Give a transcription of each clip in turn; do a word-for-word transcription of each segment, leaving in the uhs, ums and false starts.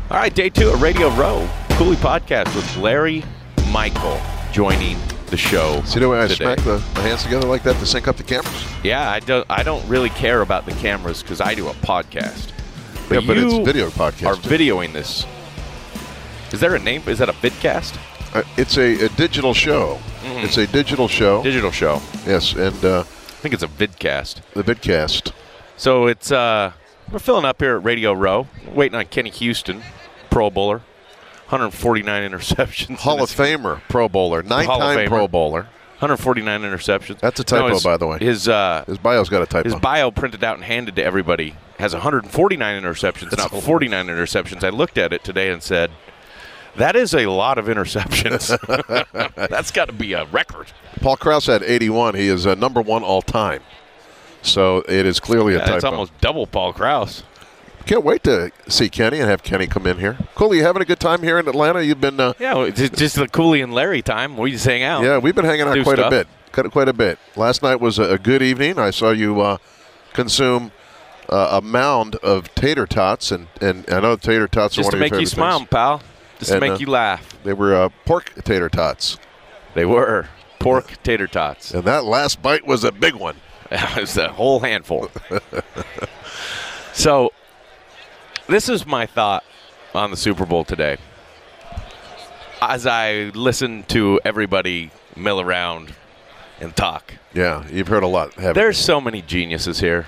All right, day two of Radio Row, Cooley Podcast with Larry Michael joining the show. See the way I today. smack the, my hands together like that to sync up the cameras? Yeah, I don't. I don't really care about the cameras because I do a podcast. But yeah, but you it's video podcast. are videoing this. Is there a name? Is that a vidcast? Uh, it's a, a digital show. Mm. It's a digital show. Digital show. Yes, and uh, I think it's a vidcast. The vidcast. So it's uh, we're filling up here at Radio Row, waiting on Kenny Houston, Pro Bowler, one hundred forty-nine interceptions. Hall of Famer, Pro Bowler, nine-time Pro Bowler. one hundred forty-nine interceptions. That's a typo, no, his, by the way. His uh, his bio's got a typo. His bio printed out and handed to everybody has one hundred forty-nine interceptions, That's not forty-nine interceptions. I looked at it today and said, that is a lot of interceptions. That's got to be a record. Paul Krause had eighty-one. He is uh, number one all time. So it is clearly yeah, a typo. That's almost double Paul Krause. Can't wait to see Kenny and have Kenny come in here. Cooley, you having a good time here in Atlanta? You've been uh, yeah, it's just the Cooley and Larry time. We just hang out. Yeah, we've been hanging out Do quite stuff. a bit. Quite a bit. Last night was a good evening. I saw you uh, consume uh, a mound of tater tots, and, and I know tater tots just are one to of your make favorite you smile, things. pal. Just And, to make uh, you laugh. They were uh, pork tater tots. They were pork tater tots. And that last bite was a big one. It was a whole handful. So, this is my thought on the Super Bowl today. As I listen to everybody mill around and talk. Yeah, you've heard a lot, haven't There's you? so many geniuses here.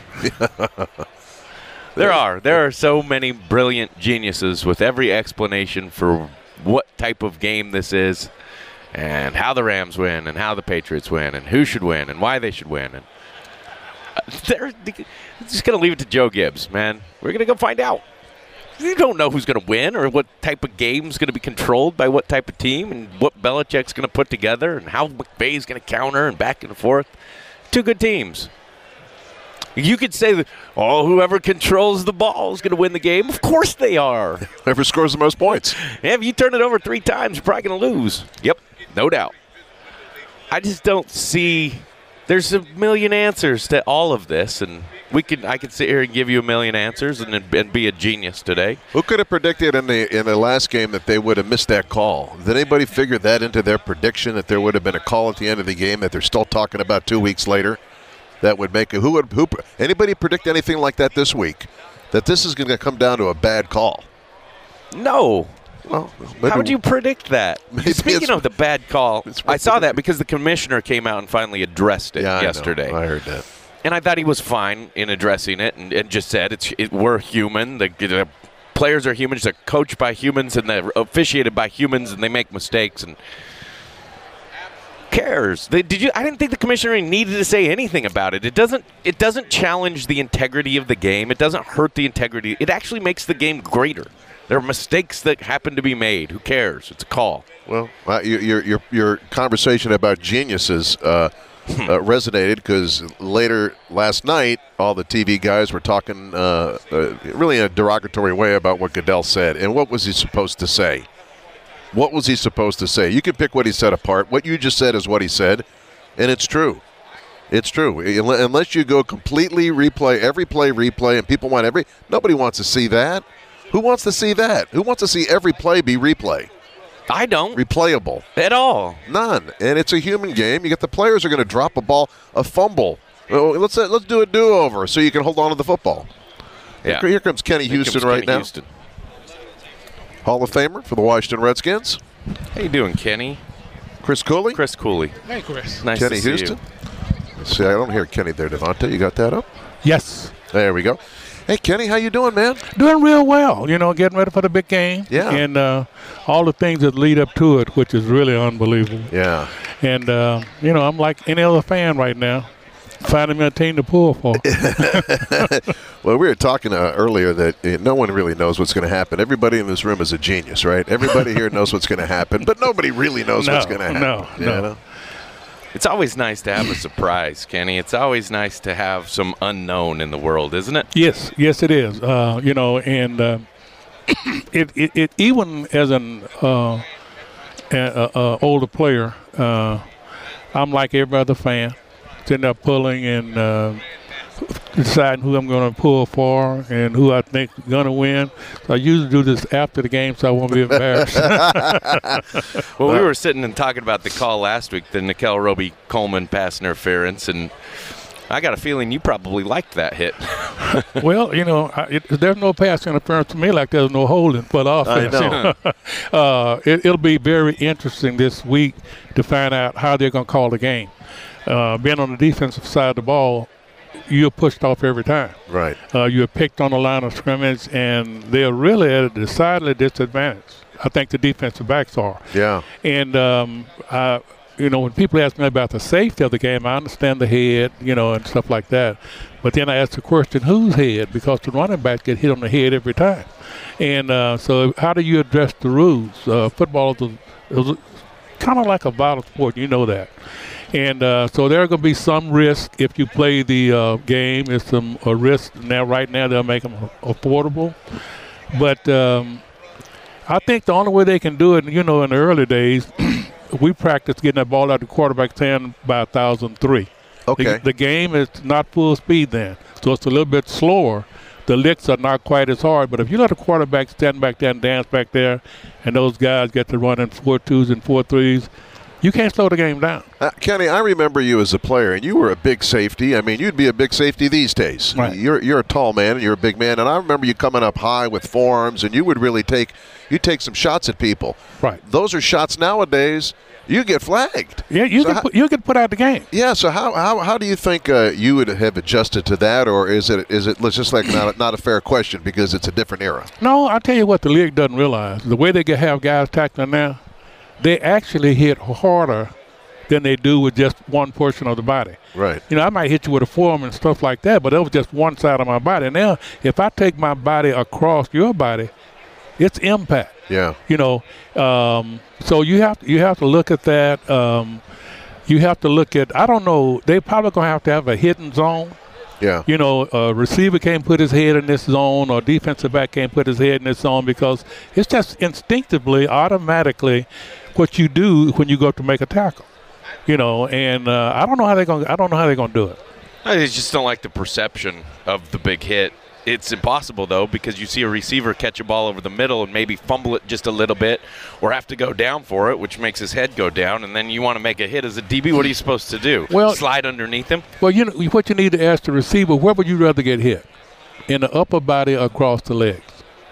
There are. There are so many brilliant geniuses with every explanation for what type of game this is and how the Rams win and how the Patriots win and who should win and why they should win. And they're just going to leave it to Joe Gibbs, man. We're going to go find out. You don't know who's going to win or what type of game is going to be controlled by what type of team and what Belichick's going to put together and how McVay's going to counter and back and forth. Two good teams. You could say that, oh, whoever controls the ball is going to win the game. Of course they are. Whoever scores the most points. Yeah, if you turn it over three times, you're probably going to lose. Yep, no doubt. I just don't see – there's a million answers to all of this, and we could I could sit here and give you a million answers and, and be a genius today. Who could have predicted in the in the last game that they would have missed that call? Did anybody figure that into their prediction, that there would have been a call at the end of the game that they're still talking about two weeks later? That would make it. Who would who? Anybody predict anything like that this week? That this is going to come down to a bad call? No. Well, how would you predict that? Speaking of the bad call, I saw that because the commissioner came out and finally addressed it yeah, I yesterday. know. I heard that. And I thought he was fine in addressing it and, and just said, it's it, we're human. The, the players are humans. They're coached by humans and they're officiated by humans and they make mistakes. And who cares? They, did you? I didn't think the commissioner needed to say anything about it. It doesn't. It doesn't challenge the integrity of the game. It doesn't hurt the integrity. It actually makes the game greater. There are mistakes that happen to be made. Who cares? It's a call. Well, uh, your your your conversation about geniuses uh, uh, resonated because later last night, all the T V guys were talking uh, uh, really in a derogatory way about what Goodell said. And what was he supposed to say? What was he supposed to say? You can pick what he said apart. What you just said is what he said, and it's true. It's true. Unless you go completely replay, every play replay, and people want every – nobody wants to see that. Who wants to see that? Who wants to see every play be replay? I don't. Replayable. At all. None. And it's a human game. You get the players are going to drop a ball, a fumble. Well, let's let's do a do-over so you can hold on to the football. Yeah. Here comes Kenny Here Houston comes right Kenny now. Houston. Hall of Famer for the Washington Redskins. How you doing, Kenny? Chris Cooley. Chris Cooley. Hey, Chris. Nice Kenny to see Houston. you. See, I don't hear Kenny there, Devontae. You got that up? Yes. There we go. Hey, Kenny, how you doing, man? Doing real well. You know, getting ready for the big game. Yeah. And uh, all the things that lead up to it, which is really unbelievable. Yeah. And, uh, you know, I'm like any other fan right now, finding me a team to pull for. Well, we were talking uh, earlier that uh, no one really knows what's going to happen. Everybody in this room is a genius, right? Everybody here knows what's going to happen, but nobody really knows No, what's going to happen. no, you no. know? It's always nice to have a surprise, Kenny. It's always nice to have some unknown in the world, isn't it? Yes, yes, it is. Uh, you know, and uh, it, it, it even as an uh, a, a, a older player, uh, I'm like every other fan, sitting there pulling and uh, deciding who I'm going to pull for and who I think is going to win. So I usually do this after the game so I won't be embarrassed. Well, we were sitting and talking about the call last week, the Nickel Roby-Coleman pass interference, and I got a feeling you probably liked that hit. Well, you know, I, it, there's no pass interference to me like there's no holding for the offense. I know. uh, it, it'll be very interesting this week to find out how they're going to call the game. Uh, being on the defensive side of the ball, you're pushed off every time. Right. Uh, you're picked on the line of scrimmage, and they're really at a decidedly disadvantage. I think the defensive backs are. Yeah. And, um, I, you know, when people ask me about the safety of the game, I understand the head, you know, and stuff like that. But then I ask the question, whose head? Because the running back get hit on the head every time. And uh, so how do you address the rules? Uh, football is, is kind of like a violent sport. You know that. And uh, so there are going to be some risk if you play the uh, game. It's some a risk now. Right now, they'll make them affordable. But um, I think the only way they can do it, you know, in the early days, we practiced getting that ball out the quarterback's hand by one thousand three. Okay. The, the game is not full speed then, so it's a little bit slower. The licks are not quite as hard, but if you let a quarterback stand back there and dance back there, and those guys get to run in four twos and four threes, you can't slow the game down. Uh, Kenny, I remember you as a player, and you were a big safety. I mean, you'd be a big safety these days. Right. You're you're a tall man, and you're a big man, and I remember you coming up high with forearms, and you would really take you take some shots at people. Right. Those are shots nowadays. You get flagged. Yeah, you So get how- put, you get put out the game. Yeah. So how how, how do you think uh, you would have adjusted to that, or is it is it let's just like not a, not a fair question because it's a different era? No, I tell you what, the league doesn't realize the way they can have guys tackling now, they actually hit harder than they do with just one portion of the body. Right. You know, I might hit you with a forearm and stuff like that, but that was just one side of my body. Now, if I take my body across your body, it's impact. Yeah. You know, um, so you have you have to look at that. Um, you have to look at. I don't know. They probably gonna have to have a hidden zone. Yeah. You know, a receiver can't put his head in this zone, or defensive back can't put his head in this zone because it's just instinctively, automatically, what you do when you go to make a tackle. You know, and uh, I don't know how they're gonna. I don't know how they're gonna do it. I just don't like the perception of the big hit. It's impossible, though, because you see a receiver catch a ball over the middle and maybe fumble it just a little bit or have to go down for it, which makes his head go down, and then you want to make a hit as a D B. What are you supposed to do? Well, slide underneath him? Well, you know what you need to ask the receiver: where would you rather get hit, in the upper body or across the legs?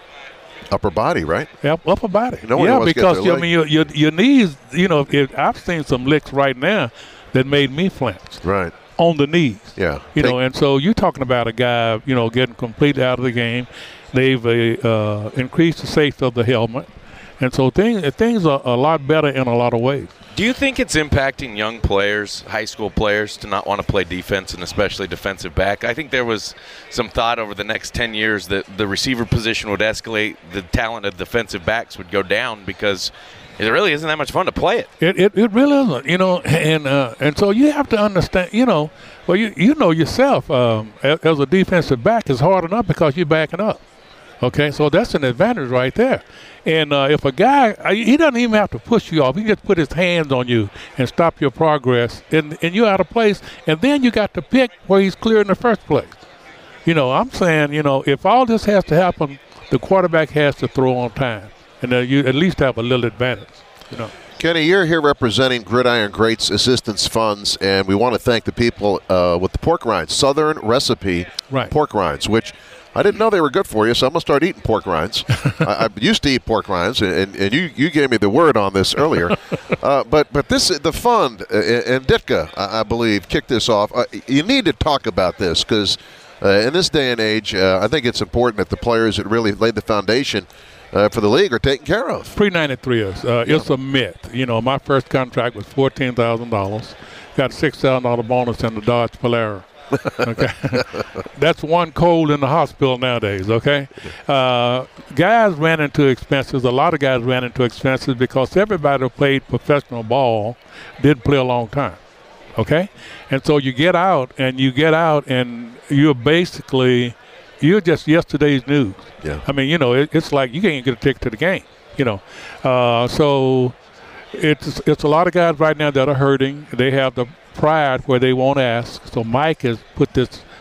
Upper body, right? Yep, upper body. No one yeah, wants to get because their you, I leg. mean your, your your knees. You know, if, I've seen some licks right now that made me flinch Right. on the knees. Yeah. You Take- know, and so you're talking about a guy, you know, getting completely out of the game. They've uh, uh, increased the safety of the helmet, and so things things are a lot better in a lot of ways. Do you think it's impacting young players, high school players, to not want to play defense and especially defensive back? I think there was some thought over the next ten years that the receiver position would escalate, the talent of defensive backs would go down because it really isn't that much fun to play it. It it, it really isn't, you know, and uh, and so you have to understand, you know, well you you know yourself um, as, as a defensive back is hard enough because you're backing up. Okay, so that's an advantage right there. And uh, if a guy, uh, he doesn't even have to push you off. He can just put his hands on you and stop your progress, and, and you're out of place. And then you got to pick where he's clear in the first place. You know, I'm saying, you know, if all this has to happen, the quarterback has to throw on time. And uh, you at least have a little advantage, you know. Kenny, you're here representing Gridiron Greats Assistance Funds, and we want to thank the people uh, with the pork rinds, Southern Recipe Right. pork rinds, which I didn't know they were good for you, so I'm going to start eating pork rinds. I, I used to eat pork rinds, and, and you, you gave me the word on this earlier. uh, but but this the fund, uh, and Ditka, I, I believe, kicked this off. Uh, you need to talk about this because uh, in this day and age, uh, I think it's important that the players that really laid the foundation uh, for the league are taken care of. Pre ninety-three is uh, it's a myth. You know, my first contract was fourteen thousand dollars. Got a six thousand dollar bonus in the Dodge Polara. Okay, that's one cold in the hospital nowadays. Okay, uh, guys ran into expenses. A lot of guys ran into expenses because everybody who played professional ball did play a long time. Okay, and so you get out and you get out and you're basically you're just yesterday's news. Yeah. I mean, you know, it, it's like you can't get a ticket to the game. You know, uh, so it's it's a lot of guys right now that are hurting. They have the pride where they won't ask. So Mike has put this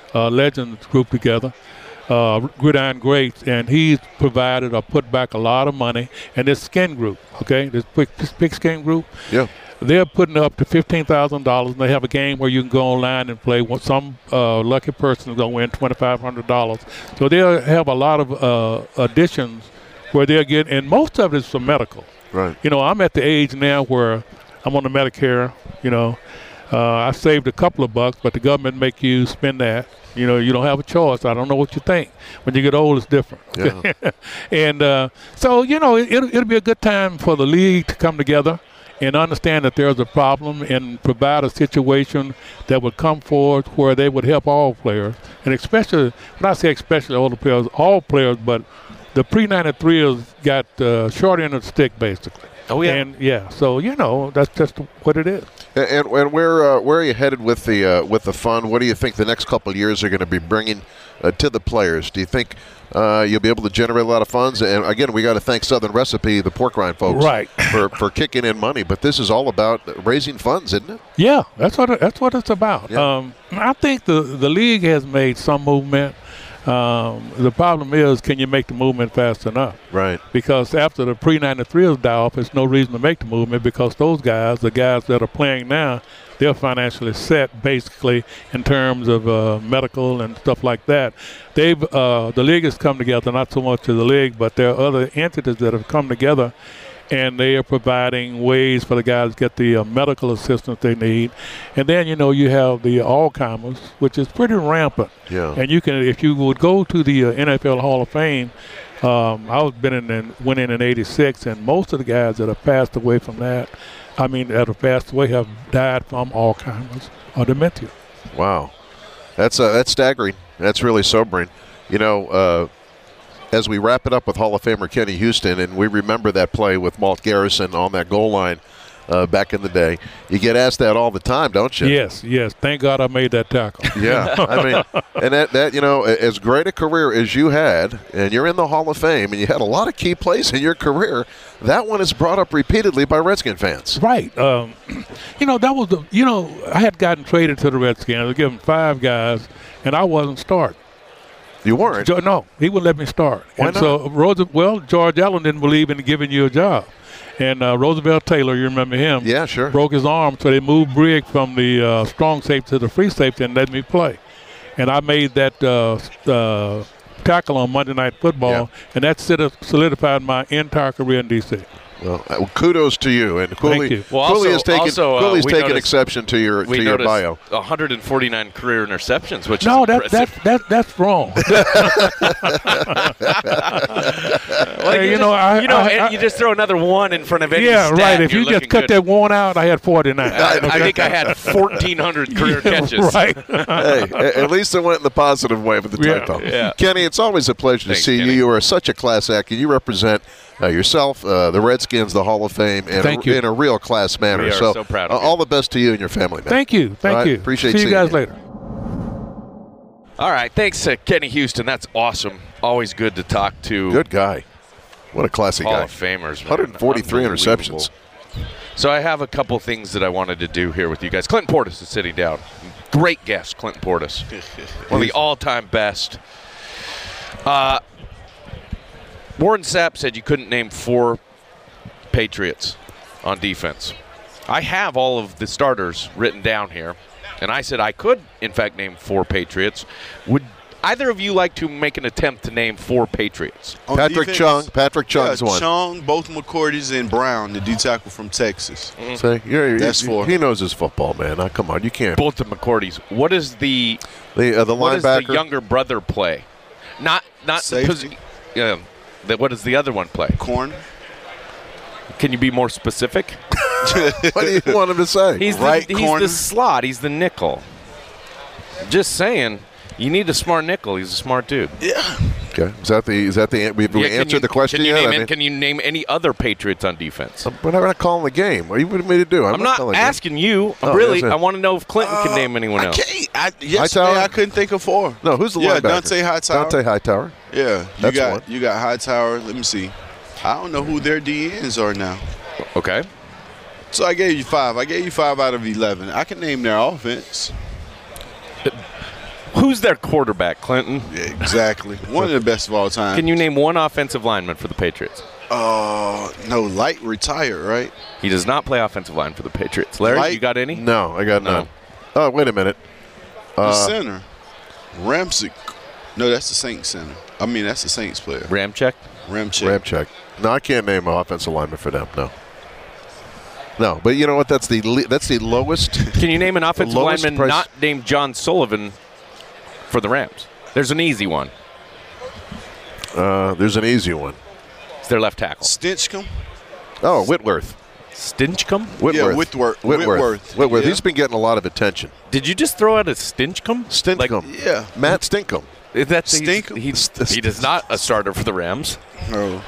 uh, Legends group together, uh, Gridiron Greats, and he's provided or put back a lot of money. And this skin group, okay, this big, this big skin group, Yeah. they're putting up to fifteen thousand dollars, and they have a game where you can go online and play. Some uh, lucky person is going to win twenty-five hundred dollars. So they'll have a lot of uh, additions where they're getting, and most of it is for medical. Right. You know, I'm at the age now where I'm on the Medicare, you know. Uh, I saved a couple of bucks, but the government make you spend that. You know, you don't have a choice. I don't know what you think. When you get old, it's different. Yeah. and uh, so, you know, it, it'll, it'll be a good time for the league to come together and understand that there's a problem and provide a situation that would come forward where they would help all players. And especially, when I say especially older players, all players, but the pre ninety-threes got uh, short end of the stick, basically. Oh, yeah. And, yeah, so, you know, that's just what it is. And, and where uh, where are you headed with the uh, with the fund? What do you think the next couple of years are going to be bringing uh, to the players? Do you think uh, you'll be able to generate a lot of funds? And again, we got to thank Southern Recipe, the pork rind folks, Right. for for kicking in money. But this is all about raising funds, isn't it? Yeah, that's what it, that's what it's about. Yeah. Um, I think the the league has made some movement. Um, the problem is, can you make the movement fast enough? Right. Because after the pre ninety-threes die off, there's no reason to make the movement because those guys, the guys that are playing now, they're financially set basically in terms of uh, medical and stuff like that. They've uh, the league has come together, not so much as the league, but there are other entities that have come together, and they are providing ways for the guys to get the uh, medical assistance they need. And then, you know, you have the all-comers, which is pretty rampant. Yeah. And you can, if you would go to the uh, N F L Hall of Fame, um, I was been in, in went in in eighty-six, and most of the guys that have passed away from that, I mean, that have passed away have died from all-comers or dementia. Wow. That's uh, that's staggering. That's really sobering. You know, uh, as we wrap it up with Hall of Famer Kenny Houston, and we remember that play with Malt Garrison on that goal line uh, back in the day, you get asked that all the time, don't you? Yes, yes. Thank God I made that tackle. Yeah. I mean, and that, that, you know, as great a career as you had, and you're in the Hall of Fame, and you had a lot of key plays in your career, that one is brought up repeatedly by Redskin fans. Right. Um, you know, that was the, you know, I had gotten traded to the Redskins. I was given five guys, and I wasn't starting. You weren't? Jo- no, he wouldn't let me start. Why and not? so, Rosa- well, George Allen didn't believe in giving you a job. And uh, Roosevelt Taylor, you remember him? Yeah, sure. Broke his arm, so they moved Brigg from the uh, strong safety to the free safety and let me play. And I made that uh, uh, tackle on Monday Night Football, Yeah. and that solidified my entire career in D C. Well, uh, kudos to you. And Cooley, you. Well, Cooley also- has taken, also, uh, Cooley's we taken noticed- exception to your We to your noticed bio. one hundred forty-nine career interceptions, which No, is that, that, impressive. that, that's wrong. Well, Hey, you, you just, know, I- you know, I- and I- you just throw another one in front of any yeah, stat, right. If you're you just looking cut good. that one out, I had forty-nine. I, I think I had fourteen hundred career catches. Right. Hey, a- at least it went in the positive way with the Yeah. typo. Yeah. Kenny, it's always a pleasure Thanks, to see Kenny. you. You are such a class act, and you represent uh, yourself, uh, the Redskins, the Hall of Fame, in, Thank a, you. in a real class manner. We are so proud of uh, you. all the best to you and your family, man. Thank you. Thank All right, you. appreciate See you seeing guys you. later. All right, thanks, uh, Kenny Houston. That's awesome. Always good to talk to Good guy. What a classy Hall guy. of Famers. Man. one hundred forty-three Unbelievable. interceptions. So I have a couple things that I wanted to do here with you guys. Clinton Portis is sitting down. Great guest, Clinton Portis. One of the all-time best. Uh, Warren Sapp said you couldn't name four Patriots on defense. I have all of the starters written down here, and I said I could, in fact, name four Patriots. Would either of you like to make an attempt to name four Patriots? On Patrick defense, Chung. Patrick yeah, Chung's one. Chung, both McCourties, and Brown, the D tackle from Texas. Say, you're, That's he, four. He knows his football, man. Now, come on, you can't. Both of McCourties. What is the The, uh, the what does linebacker. the younger brother play? Not not Safety. Yeah. The, what does the other one play? Corner. Can you be more specific? What do you want him to say? He's Right the, he's corner. the slot. He's the nickel. Just saying. You need a smart nickel. He's a smart dude. Yeah. Okay. Is that the is that the we, we Yeah, can answered you- the question can you yet? Name, I mean, can you name any other Patriots on defense? we're not, we're not calling the game. What do you want me to do? I'm, I'm not calling the game. asking you. Oh, really, yes, sir. I want to know if Clinton can name anyone I else. can't. I, yesterday, Hightower? I couldn't think of four. No, who's the yeah, linebacker? Dante Hightower. Dante Hightower. Yeah, you That's got one. you got Hightower. Let me see. I don't know who their D Ns are now. Okay. So I gave you five. I gave you five out of eleven. I can name their offense. Who's their quarterback, Clinton? Yeah, exactly. One of the best of all time. Can you name one offensive lineman for the Patriots? Uh, no, Light retired, right? He does not play offensive line for the Patriots. Larry, Light? you got any? No, I got No. none. Oh, wait a minute. The Uh, center. Ramsick. No, that's the Saints center. I mean, that's the Saints player. Ramczyk? Ramchick. Ramczyk. No, I can't name an offensive lineman for them. No. No, but you know what? That's the le- that's the lowest. Can you name an offensive lowest lineman price- not named John Sullivan for the Rams? There's an easy one. Uh, there's an easy one. It's their left tackle. Stinchcomb. Oh, Whitworth. Stinchcomb? Whitworth. Yeah, Whitworth. Whitworth. Whitworth. Whitworth. Yeah. He's been getting a lot of attention. Did you just throw out a Stinchcomb? Stinchcomb. Like, Yeah. Matt Stinchcomb. that's Stink- he, he does not a starter for the Rams. Oh.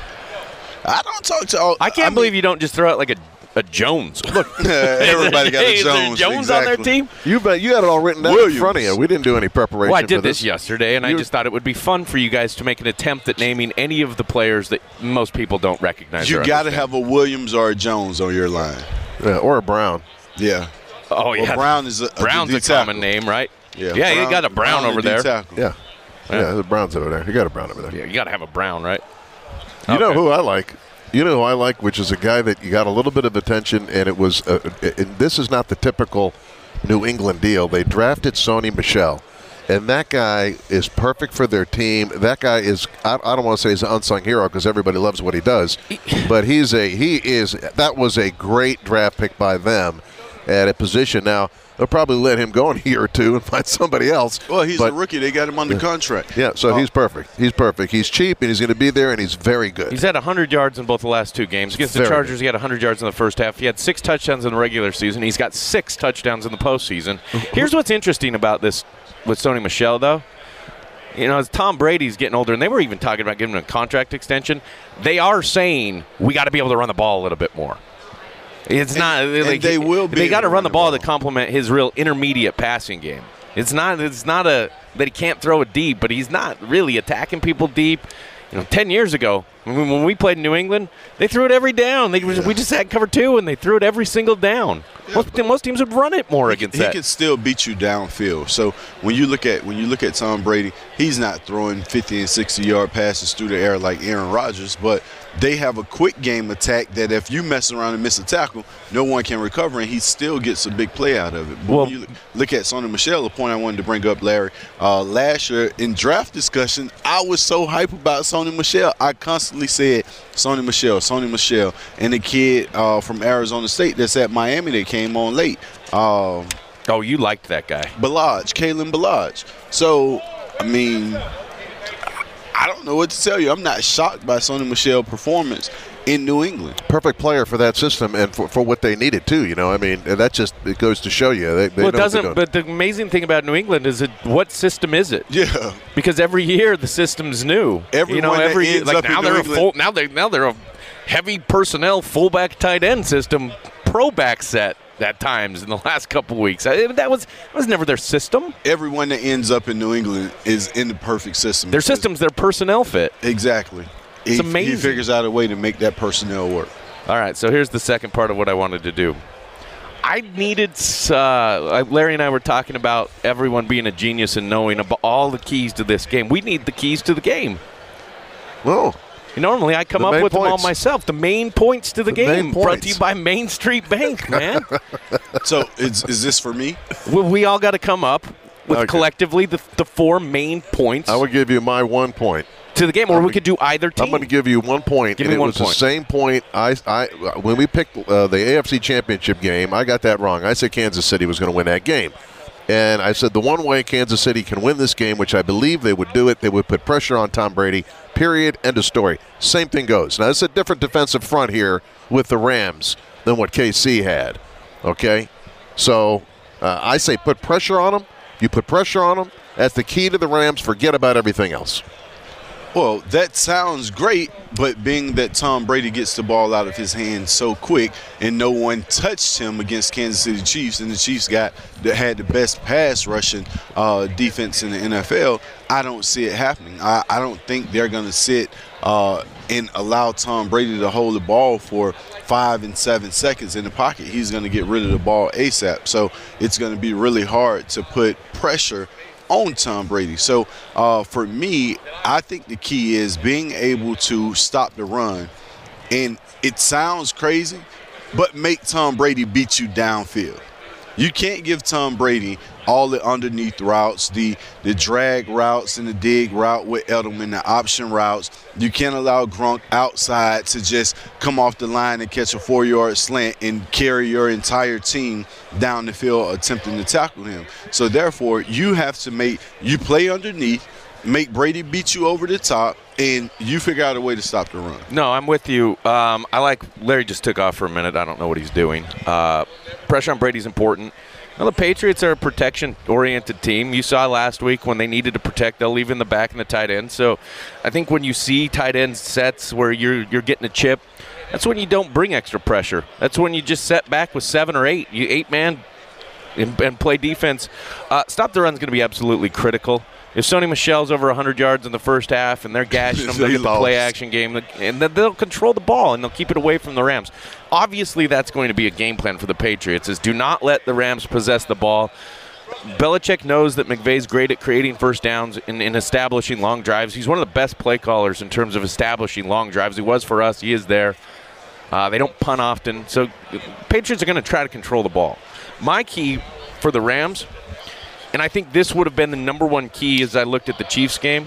I don't talk to all. I can't believe you don't just throw out like a, a Jones. Look, everybody got hey, a is there Jones. Jones on their Exactly. team? You bet you had it all written down Williams. in front of you. We didn't do any preparation Well, I for did this. this yesterday, and I You- just thought it would be fun for you guys to make an attempt at naming any of the players that most people don't recognize. You or got to understand. have a Williams or a Jones on your line. Yeah, or a Brown. Yeah. Oh Well, yeah, Brown is a, a Brown's D a common tackle. name, right? Yeah. Yeah, you got a Brown, over a D there. tackle. Yeah. Yeah. Yeah, the Brown's over there. You got a Brown over there. Yeah, you got to have a Brown, right? You know Okay. who I like? You know who I like, which is a guy that you got a little bit of attention, and it was. Uh, and this is not the typical New England deal. They drafted Sony Michel, and that guy is perfect for their team. That guy is. I, I don't want to say he's an unsung hero because everybody loves what he does, but he's a. He is. That was a great draft pick by them at a position. Now they'll probably let him go in a year or two and find somebody else. Well, he's but, a rookie. They got him under contract. Yeah, so Uh, he's perfect. He's perfect. He's cheap, and he's going to be there, and he's very good. He's had one hundred yards in both the last two games. Against the Very Chargers, good. he had one hundred yards in the first half. He had six touchdowns in the regular season. He's got six touchdowns in the postseason. Here's what's interesting about this with Sony Michel, though. You know, as Tom Brady's getting older, and they were even talking about giving him a contract extension, they are saying we got to be able to run the ball a little bit more. It's And- not. and like, they will be They got to able to run run the the ball ball. to complement his real intermediate passing game. It's not. It's not a that he can't throw it deep, but he's not really attacking people deep. You know, ten years ago when we, when we played in New England, they threw it every down. They was, we just had cover two, and they threw it every single down. Most, most teams would run it more against he that. can still beat you downfield. So when you look at when you look at Tom Brady, he's not throwing fifty and sixty yard passes through the air like Aaron Rodgers, but they have a quick game attack that if you mess around and miss a tackle, no one can recover, and he still gets a big play out of it. But Well- when you look at Sony Michel, the point I wanted to bring up, Larry, uh, last year in draft discussion, I was so hype about Sony Michel. I constantly said Sony Michel, Sony Michel, and the kid uh, from Arizona State that's at Miami that came on late. Um, oh, you liked that guy. Balaj, Kalen Balaj. So, I mean, I don't know what to tell you. I'm not shocked by Sony Michel's performance in New England. Perfect player for that system and for, for what they needed too. You know, I mean, that just it goes to show you. They, they Well, it know what they're doesn't. doing. But the amazing thing about New England is that what system is it? Yeah. Because every year the system's new. Everyone you know, that every year, ends like up in now New they're a England- full. Now they now they're a heavy personnel fullback tight end system, pro back set at times in the last couple of weeks. I, that was that was never their system. Everyone that ends up in New England is in the perfect system. Their because- system's their personnel fit. Exactly. It's he, amazing. He figures out a way to make that personnel work. All right, so here's the second part of what I wanted to do. I needed, uh, Larry and I were talking about everyone being a genius and knowing about all the keys to this game. We need the keys to the game. Well, Normally I come The up main with them all points. myself. The main points to the, The game main brought points. to you by Main Street Bank, man. So, is, is this for me? we, we all got to come up with Okay. collectively the, the four main points I would give you my one point. to the game, or I'm we gonna- could do either team. I'm going to give you one point, Give and me it one was point. the same point. I, I, when we picked uh, the A F C Championship game, I got that wrong. I said Kansas City was going to win that game, and I said the one way Kansas City can win this game, which I believe they would do it, they would put pressure on Tom Brady. Period. End of story. Same thing goes. Now it's a different defensive front here with the Rams than what K C had. Okay, so uh, I say put pressure on them. You put pressure on them. That's the key to the Rams. Forget about everything else. Well, that sounds great, but being that Tom Brady gets the ball out of his hands so quick and no one touched him against Kansas City Chiefs, and the Chiefs got that had the best pass rushing uh, defense in the N F L, I don't see it happening. I, I don't think they're going to sit uh, and allow Tom Brady to hold the ball for five and seven seconds in the pocket. He's going to get rid of the ball ASAP. So it's going to be really hard to put pressure on Tom Brady. So uh, for me, I think the key is being able to stop the run. And it sounds crazy, but make Tom Brady beat you downfield. You can't give Tom Brady all the underneath routes, the the drag routes and the dig route with Edelman, the option routes. You can't allow Gronk outside to just come off the line and catch a four-yard slant and carry your entire team down the field attempting to tackle him. So therefore, you have to make – you play underneath, make Brady beat you over the top, and you figure out a way to stop the run. No, I'm with you. Um, I like – Larry just took off for a minute. I don't know what he's doing. Uh, pressure on Brady's important. Well, the Patriots are a protection-oriented team. You saw last week when they needed to protect, they'll leave in the back and the tight end. So I think when you see tight end sets where you're you're getting a chip, that's when you don't bring extra pressure. That's when you just set back with seven or eight. You eight-man and, and play defense. Uh, stop the run is going to be absolutely critical. If Sony Michel's over one hundred yards in the first half and they're gashing them, they'll get the play-action game, and then they'll control the ball and they'll keep it away from the Rams. Obviously, that's going to be a game plan for the Patriots, is do not let the Rams possess the ball. Belichick knows that McVay's great at creating first downs and, and establishing long drives. He's one of the best play callers in terms of establishing long drives. He was for us. He is there. Uh, they don't punt often. So Patriots are going to try to control the ball. My key for the Rams – and I think this would have been the number one key as I looked at the Chiefs game.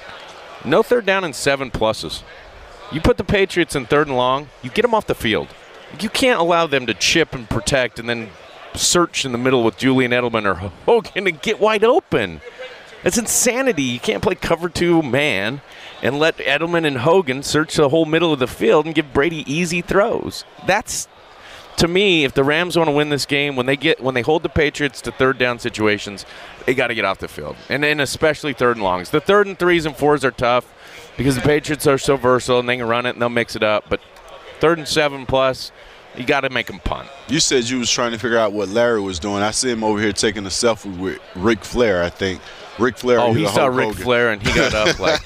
No third down and seven pluses. You put the Patriots in third and long, you get them off the field. You can't allow them to chip and protect and then search in the middle with Julian Edelman or Hogan and get wide open. It's insanity. You can't play cover two man and let Edelman and Hogan search the whole middle of the field and give Brady easy throws. That's, to me, if the Rams want to win this game, when they get when they hold the Patriots to third down situations, they got to get off the field, and and especially third and longs. The third and threes and fours are tough because the Patriots are so versatile and they can run it and they'll mix it up. But third and seven plus, you got to make them punt. You said you was trying to figure out what Larry was doing. I see him over here taking a selfie with Ric Flair, I think. Ric Flair. Oh, he saw Ric Flair and he got up like,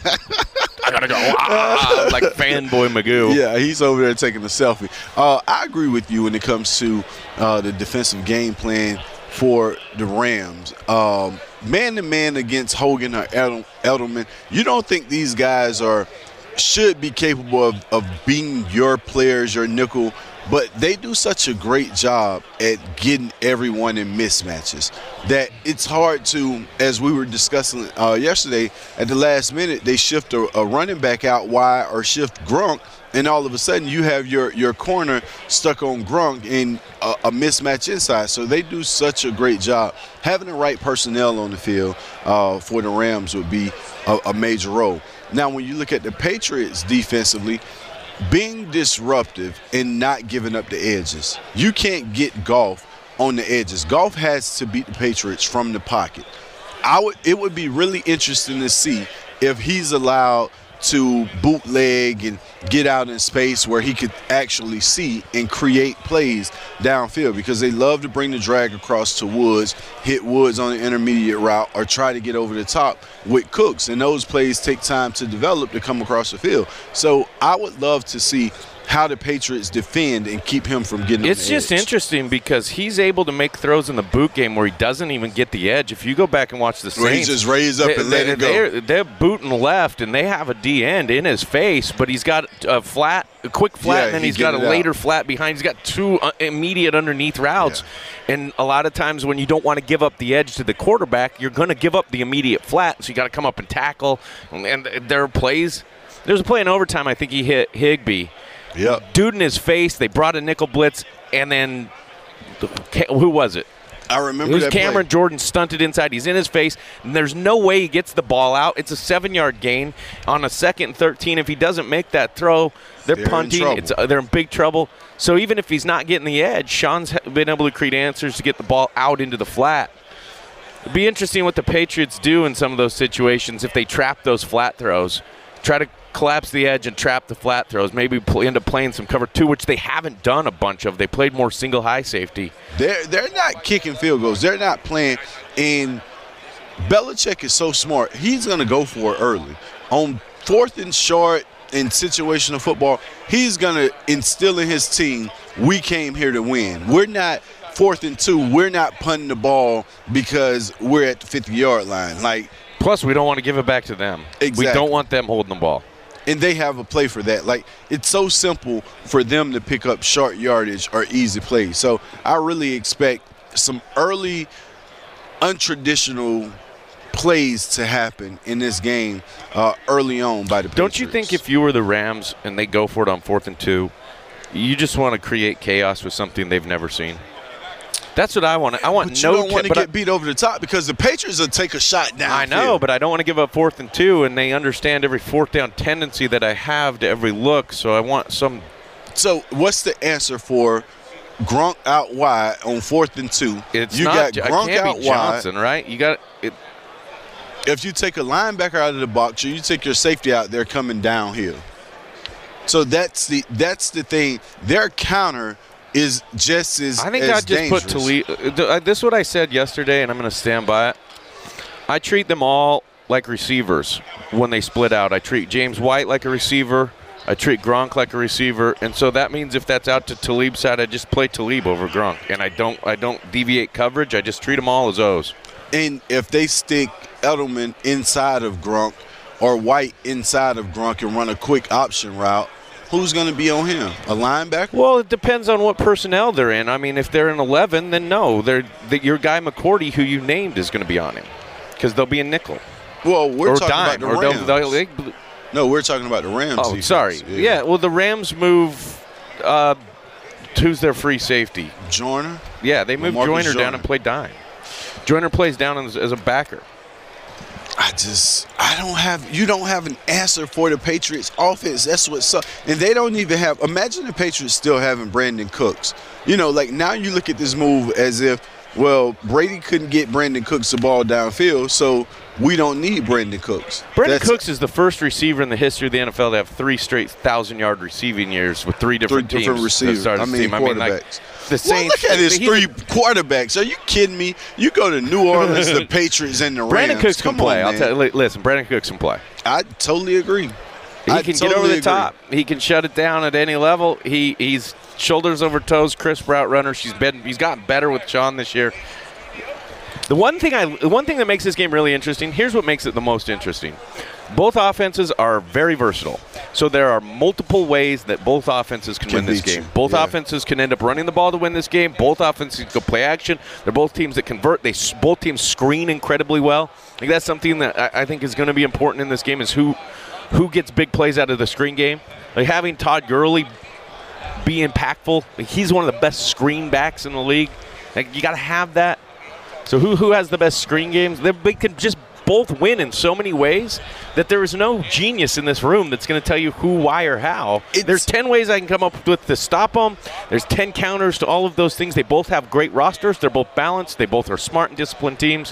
I got to go, ah, like fanboy Magoo. Yeah, he's over there taking a selfie. Uh, I agree with you when it comes to uh, the defensive game plan for the Rams. Um, man-to-man against Hogan or Edel- Edelman, you don't think these guys are should be capable of, of beating your players, your nickel, but they do such a great job at getting everyone in mismatches that it's hard to, as we were discussing uh, yesterday, at the last minute, they shift a, a running back out wide or shift Gronk, and all of a sudden you have your, your corner stuck on Gronk in a, a mismatch inside. So they do such a great job. Having the right personnel on the field uh, for the Rams would be a, a major role. Now, when you look at the Patriots defensively, being disruptive and not giving up the edges. You can't get Goff on the edges. Goff has to beat the Patriots from the pocket. I would. It would be really interesting to see if he's allowed to bootleg and get out in space where he could actually see and create plays downfield, because they love to bring the drag across to Woods, hit Woods on the intermediate route, or try to get over the top with Cooks. And those plays take time to develop to come across the field. So I would love to see how the Patriots defend and keep him from getting It's on the just edge. interesting because he's able to make throws in the boot game where he doesn't even get the edge. If you go back and watch the Saints, Where he just raised up they, and let they, it go. They're, they're booting left, and they have a D end in his face, but he's got a flat, a quick flat, Yeah, and then he he's got a get it later out. flat behind. He's got two uh, immediate underneath routes. Yeah. And a lot of times when you don't want to give up the edge to the quarterback, you're going to give up the immediate flat, so you got to come up and tackle. And, and there are plays. There's a play in overtime, I think he hit Higbee. Yep. Dude in his face. They brought a nickel blitz, and then who was it? I remember It was that Cameron play. Jordan stunted inside. He's in his face, and there's no way he gets the ball out. It's a seven-yard gain on a second and thirteen. If he doesn't make that throw, they're, They're in punting. trouble. It's, uh, they're in big trouble. So even if he's not getting the edge, Sean's ha- been able to create answers to get the ball out into the flat. It'd be interesting what the Patriots do in some of those situations if they trap those flat throws. Try to collapse the edge and trap the flat throws. Maybe pl- end up playing some cover two, which they haven't done a bunch of. They played more single high safety. They're they're not kicking field goals. They're not playing. And Belichick is so smart. He's going to go for it early. On fourth and short in situational football, he's going to instill in his team, we came here to win. We're not fourth and two, we're not punting the ball because we're at the fifty-yard line. Like, plus, we don't want to give it back to them. Exactly. We don't want them holding the ball. And they have a play for that. Like, it's so simple for them to pick up short yardage or easy plays. So I really expect some early untraditional plays to happen in this game uh, early on by the Patriots. Don't you think if you were the Rams and they go for it on fourth and two, you just want to create chaos with something they've never seen? That's what I want. I want but no. you don't want to get I, beat over the top because the Patriots will take a shot down. I know, but I don't want to give up fourth and two, and they understand every fourth down tendency that I have to every look. So I want some. So what's the answer for Gronk out wide on fourth and two? It's you not. got Gronk it can't out be Johnson, wide. right? You got it. If you take a linebacker out of the box, or you take your safety out, they're coming downhill. So that's the that's the thing. Their counter is just as I think as I just dangerous. put Talib. This is what I said yesterday, and I'm going to stand by it. I treat them all like receivers when they split out. I treat James White like a receiver. I treat Gronk like a receiver, and so that means if that's out to Talib's side, I just play Talib over Gronk, and I don't I don't deviate coverage. I just treat them all as O's. And if they stick Edelman inside of Gronk or White inside of Gronk and run a quick option route, who's going to be on him? A linebacker? Well, it depends on what personnel they're in. I mean, if they're in eleven, then no. They're, the, your guy McCourty, who you named, is going to be on him because they'll be a nickel. Well, we're or talking dime, about the or Rams. they'll, they'll, no, we're talking about the Rams. Oh, defense. sorry. Yeah. yeah, well, the Rams move uh, – who's their free safety? Joyner? Yeah, they moved Lamarcus Joyner, Joyner down and played dime. Joyner plays down as, as a backer. I just, I don't have, you don't have an answer for the Patriots offense. That's what sucks. And they don't even have, imagine the Patriots still having Brandon Cooks. You know, like now you look at this move as if, well, Brady couldn't get Brandon Cooks the ball downfield, so we don't need Brandon Cooks. Brandon That's, Cooks is the first receiver in the history of the N F L to have three straight thousand-yard receiving years with three different three teams. different receivers. I mean, team. I mean, like, quarterbacks. the Saints. Well, look at his he's- three quarterbacks. Are you kidding me? You go to New Orleans, the Patriots, and the Rams. Brandon Cooks can Come play. on, I'll man. tell you, listen, Brandon Cooks can play. I totally agree. He I can totally get over the agree. top. He can shut it down at any level. He he's shoulders over toes, crisp route runner. She's been he's gotten better with Sean this year. The one thing I the one thing that makes this game really interesting, here's what makes it the most interesting. Both offenses are very versatile. So there are multiple ways that both offenses can, Can win this beat game. you. Both Yeah. offenses can end up running the ball to win this game. Both offenses can play action. They're both teams that convert. They s- both teams screen incredibly well. I think that's something that I, I think is going to be important in this game is who who gets big plays out of the screen game. Like having Todd Gurley be impactful. Like he's one of the best screen backs in the league. Like you got to have that. So who who has the best screen games? They, they can just both win in so many ways that there is no genius in this room that's going to tell you who, why, or how. It's- There's ten ways I can come up with to stop them. There's ten counters to all of those things. They both have great rosters. They're both balanced. They both are smart and disciplined teams.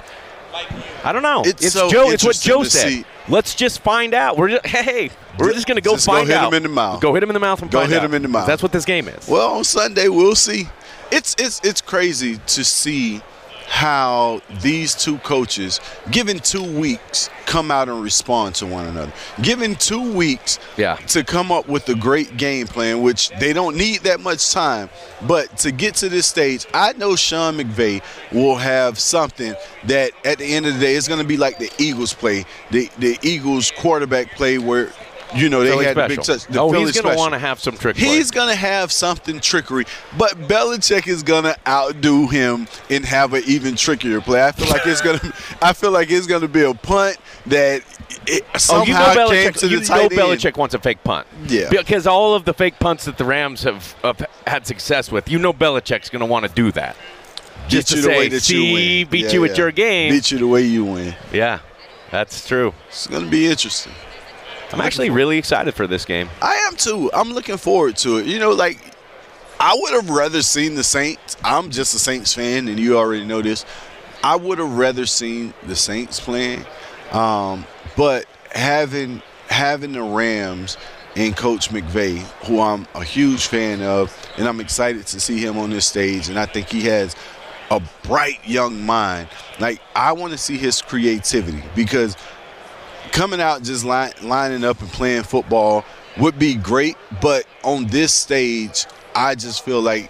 I don't know. It's It's, so Joe. It's what interesting Joe to said. see. Let's just find out. We're just, hey, we're just going to go Just go find hit out. him in the mouth. Go hit him in the mouth and Go find hit out. him in the mouth. That's what this game is. Well, on Sunday we'll see. It's it's it's crazy to see how these two coaches, given two weeks, come out and respond to one another. Given two weeks Yeah. to come up with a great game plan, which they don't need that much time. But to get to this stage, I know Sean McVay will have something that at the end of the day is going to be like the Eagles play, the, the Eagles quarterback play where, you know, they Philly had the big special. touch. The oh, Philly he's going to special. want to have some trick He's plays. going to have something trickery, but Belichick is going to outdo him and have an even trickier play. I feel like it's going to I feel like it's going to be a punt that it somehow oh, you know came Belichick, to the you know tight end. Belichick wants a fake punt. Yeah. Because all of the fake punts that the Rams have, have had success with, you know Belichick's going to want to do that. Just Beat to you the say, way that see, you win. beat Yeah, you yeah. at your game. Beat you the way you win. Yeah, that's true. It's going to be interesting. I'm actually really excited for this game. I am too. I'm looking forward to it. You know, like, I would have rather seen the Saints. I'm just a Saints fan, and you already know this. I would have rather seen the Saints playing, um, but having having the Rams and Coach McVay, who I'm a huge fan of, and I'm excited to see him on this stage, and I think he has a bright young mind. Like, I want to see his creativity because coming out just line, lining up and playing football would be great, but on this stage, I just feel like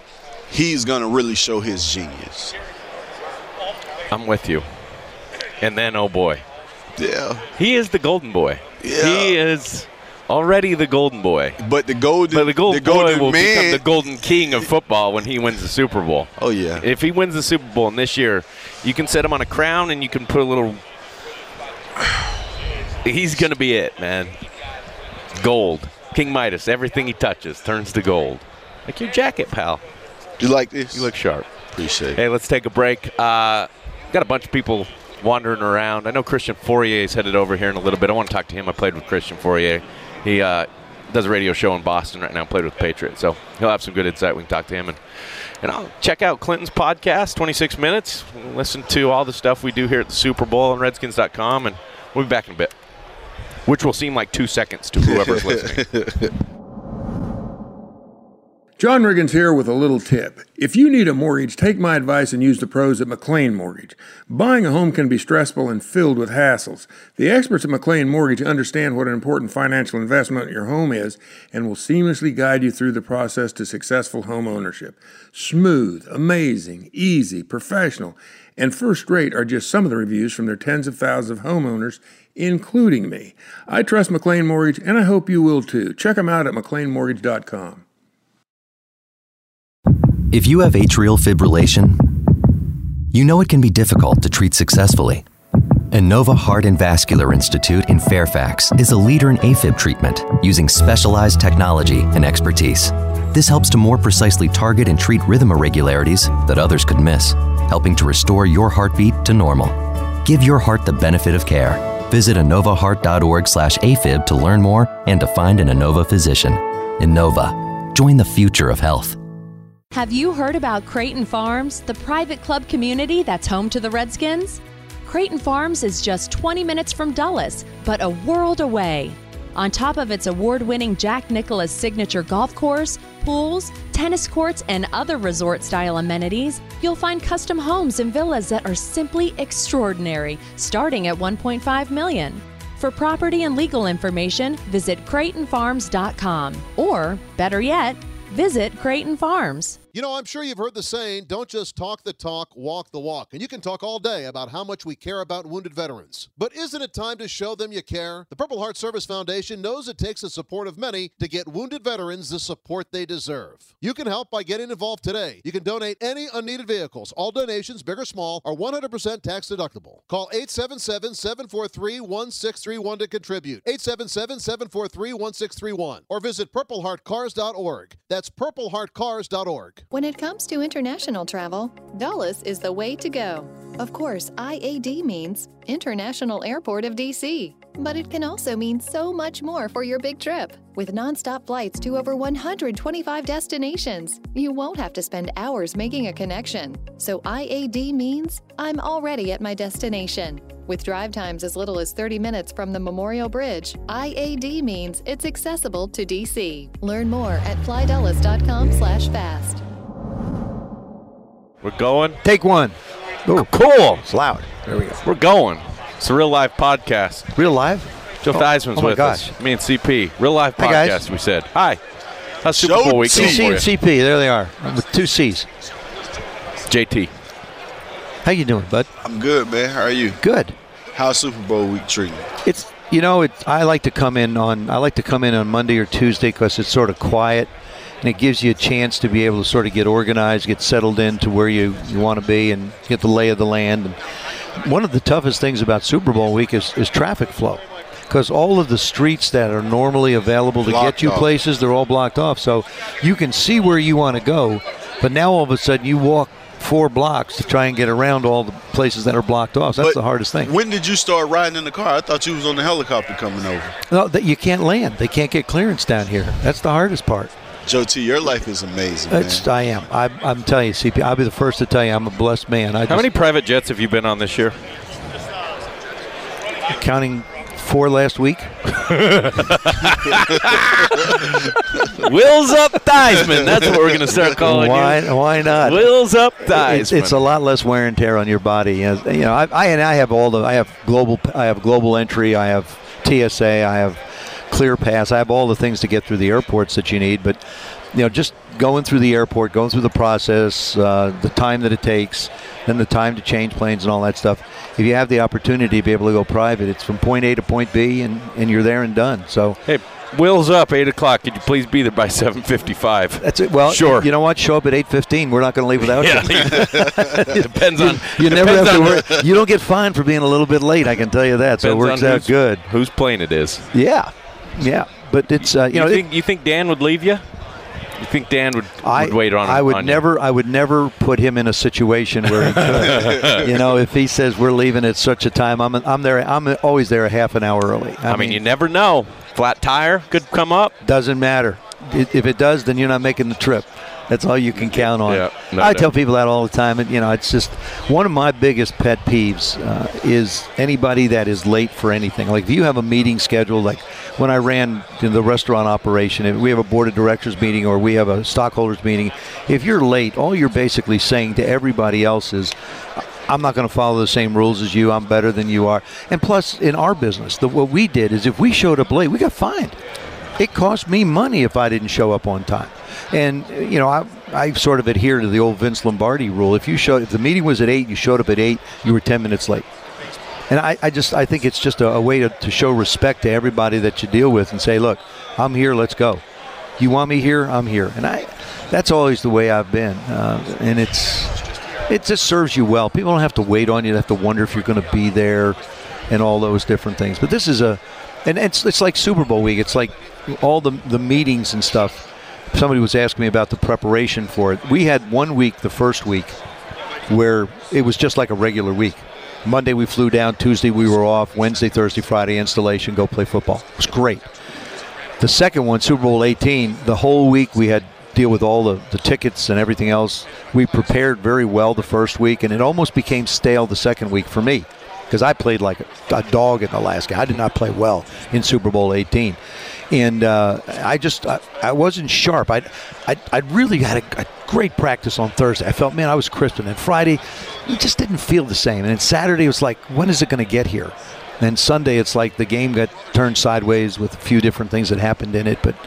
he's going to really show his genius. I'm with you. And then, oh boy. Yeah. He is the golden boy. Yeah. He is already the golden boy. But the golden, But the golden, the golden boy will man, become the golden king of football when he wins the Super Bowl. Oh, yeah. If he wins the Super Bowl, and this year, you can set him on a crown and you can put a little. He's going to be it, man. Gold. King Midas. Everything he touches turns to gold. Like your jacket, pal. You like this? You look sharp. Appreciate it. Hey, let's take a break. Uh, got a bunch of people wandering around. I know Christian Fourier is headed over here in a little bit. I want to talk to him. I played with Christian Fourier. He uh, does a radio show in Boston right now. Played with the Patriots, so he'll have some good insight. We can talk to him, and and I'll check out Clinton's podcast, twenty-six minutes. Listen to all the stuff we do here at the Super Bowl on Redskins dot com, and we'll be back in a bit, which will seem like two seconds to whoever's listening. John Riggins here with a little tip. If you need a mortgage, take my advice and use the pros at McLean Mortgage. Buying a home can be stressful and filled with hassles. The experts at McLean Mortgage understand what an important financial investment your home is and will seamlessly guide you through the process to successful home ownership. Smooth, amazing, easy, professional, and first rate are just some of the reviews from their tens of thousands of homeowners, including me. I trust McLean Mortgage, and I hope you will too. Check them out at McLean Mortgage dot com. If you have atrial fibrillation, you know it can be difficult to treat successfully. Inova Heart and Vascular Institute in Fairfax is a leader in AFib treatment using specialized technology and expertise. This helps to more precisely target and treat rhythm irregularities that others could miss, helping to restore your heartbeat to normal. Give your heart the benefit of care. Visit inova heart dot org slash A F I B to learn more and to find an Inova physician. Inova. Join the future of health. Have you heard about Creighton Farms, the private club community that's home to the Redskins? Creighton Farms is just twenty minutes from Dulles, but a world away. On top of its award-winning Jack Nicklaus signature golf course, pools, tennis courts, and other resort-style amenities, you'll find custom homes and villas that are simply extraordinary, starting at one point five million dollars. For property and legal information, visit Creighton Farms dot com, or, better yet, visit Creighton Farms. You know, I'm sure you've heard the saying, don't just talk the talk, walk the walk. And you can talk all day about how much we care about wounded veterans. But isn't it time to show them you care? The Purple Heart Service Foundation knows it takes the support of many to get wounded veterans the support they deserve. You can help by getting involved today. You can donate any unneeded vehicles. All donations, big or small, are one hundred percent tax deductible. Call eight seven seven, seven four three, one six three one to contribute. eight seven seven, seven four three, one six three one. Or visit purple heart cars dot org. That's purple heart cars dot org. When it comes to international travel, Dulles is the way to go. Of course, I A D means International Airport of D C, but it can also mean so much more for your big trip. With nonstop flights to over one hundred twenty-five destinations, you won't have to spend hours making a connection. So I A D means I'm already at my destination. With drive times as little as thirty minutes from the Memorial Bridge, I A D means it's accessible to D C. Learn more at fly dulles dot com slash fast. We're going. Take one. Ooh, cool. It's loud. There we go. We're going. It's a real live podcast. Real live? Joe oh, Theismann's oh my with gosh. us. Me and C P. Real live Hi, podcast, guys. we said. Hi. How's Super Joe Bowl week C going C for and you? C P, there they are, with two C's. J T. How you doing, bud? I'm good, man. How are you? Good. How's Super Bowl week treating? It's you know, it. I like to come in on I like to come in on Monday or Tuesday because it's sort of quiet, and it gives you a chance to be able to sort of get organized, get settled into where you, you want to be, and get the lay of the land. And one of the toughest things about Super Bowl week is, is traffic flow, because all of the streets that are normally available to Blocked get you off. places, they're all blocked off. So you can see where you want to go, but now all of a sudden you walk four blocks to try and get around all the places that are blocked off. That's But the hardest thing. When did you start riding in the car? I thought you was on the helicopter coming over. No, that you can't land. They can't get clearance down here. That's the hardest part. Joe T, your life is amazing, man. It's, I am. I, I'm telling you, C P, I'll be the first to tell you I'm a blessed man. I How just, many private jets have you been on this year? counting four last week. Wheels up Theismann. That's what we're going to start calling why, you. Why not? Wheels up Theismann. It's, it's a lot less wear and tear on your body. You know, you know, I, I and I have all the. I have global. I have global entry. I have T S A. I have Clear Pass. I have all the things to get through the airports that you need. But you know, just going through the airport, going through the process, uh, the time that it takes, then the time to change planes and all that stuff. If you have the opportunity to be able to go private, it's from point A to point B, and, and you're there and done. So, hey, Will's up eight o'clock. Could you please be there by seven fifty-five? That's it. Well, sure. You know what? Show up at eight fifteen. We're not going to leave without yeah. you. Depends on. You, you never depends have to on worry. You don't get fined for being a little bit late. I can tell you that. So it works out good. Whose plane it is? Yeah, yeah. But it's uh, you, you know. Think, it, you think Dan would leave you? You think Dan would, I, would wait on? I would on never. You? I would never put him in a situation where he could. You know, if he says we're leaving at such a time, I'm I'm there. I'm always there a half an hour early. I, I mean, mean, you never know. Flat tire could come up. Doesn't matter. If it does, then you're not making the trip. That's all you can count on. Yeah, no I doubt. tell people that all the time. And, you know, it's just one of my biggest pet peeves uh, is anybody that is late for anything. Like if you have a meeting scheduled, like when I ran the restaurant operation, if we have a board of directors meeting or we have a stockholders meeting, if you're late, all you're basically saying to everybody else is, I'm not going to follow the same rules as you. I'm better than you are. And plus, in our business, the, what we did is if we showed up late, we got fined. It cost me money if I didn't show up on time. And, you know, I, I sort of adhere to the old Vince Lombardi rule. If you showed, if the meeting was at eight, you showed up at eight, you were ten minutes late. And I, I just I think it's just a, a way to, to show respect to everybody that you deal with and say, look, I'm here, let's go. You want me here, I'm here. And I that's always the way I've been. Uh, and it's it just serves you well. People don't have to wait on you. They have to wonder if you're going to be there and all those different things. But this is a and it's it's like Super Bowl week. It's like all the the meetings and stuff. Somebody was asking me about the preparation for it. We had one week, the first week, where it was just like a regular week. Monday we flew down, Tuesday we were off, Wednesday, Thursday, Friday, installation, go play football. It was great. The second one, Super Bowl eighteen, the whole week we had to deal with all the, the tickets and everything else. We prepared very well the first week, and it almost became stale the second week for me because I played like a, a dog in the last game. I did not play well in Super Bowl eighteen. And uh, I just, I, I wasn't sharp. I I I really had a, a great practice on Thursday. I felt, man, I was crisp. And then Friday, it just didn't feel the same. And then Saturday, it was like, when is it going to get here? And Sunday, it's like the game got turned sideways with a few different things that happened in it. But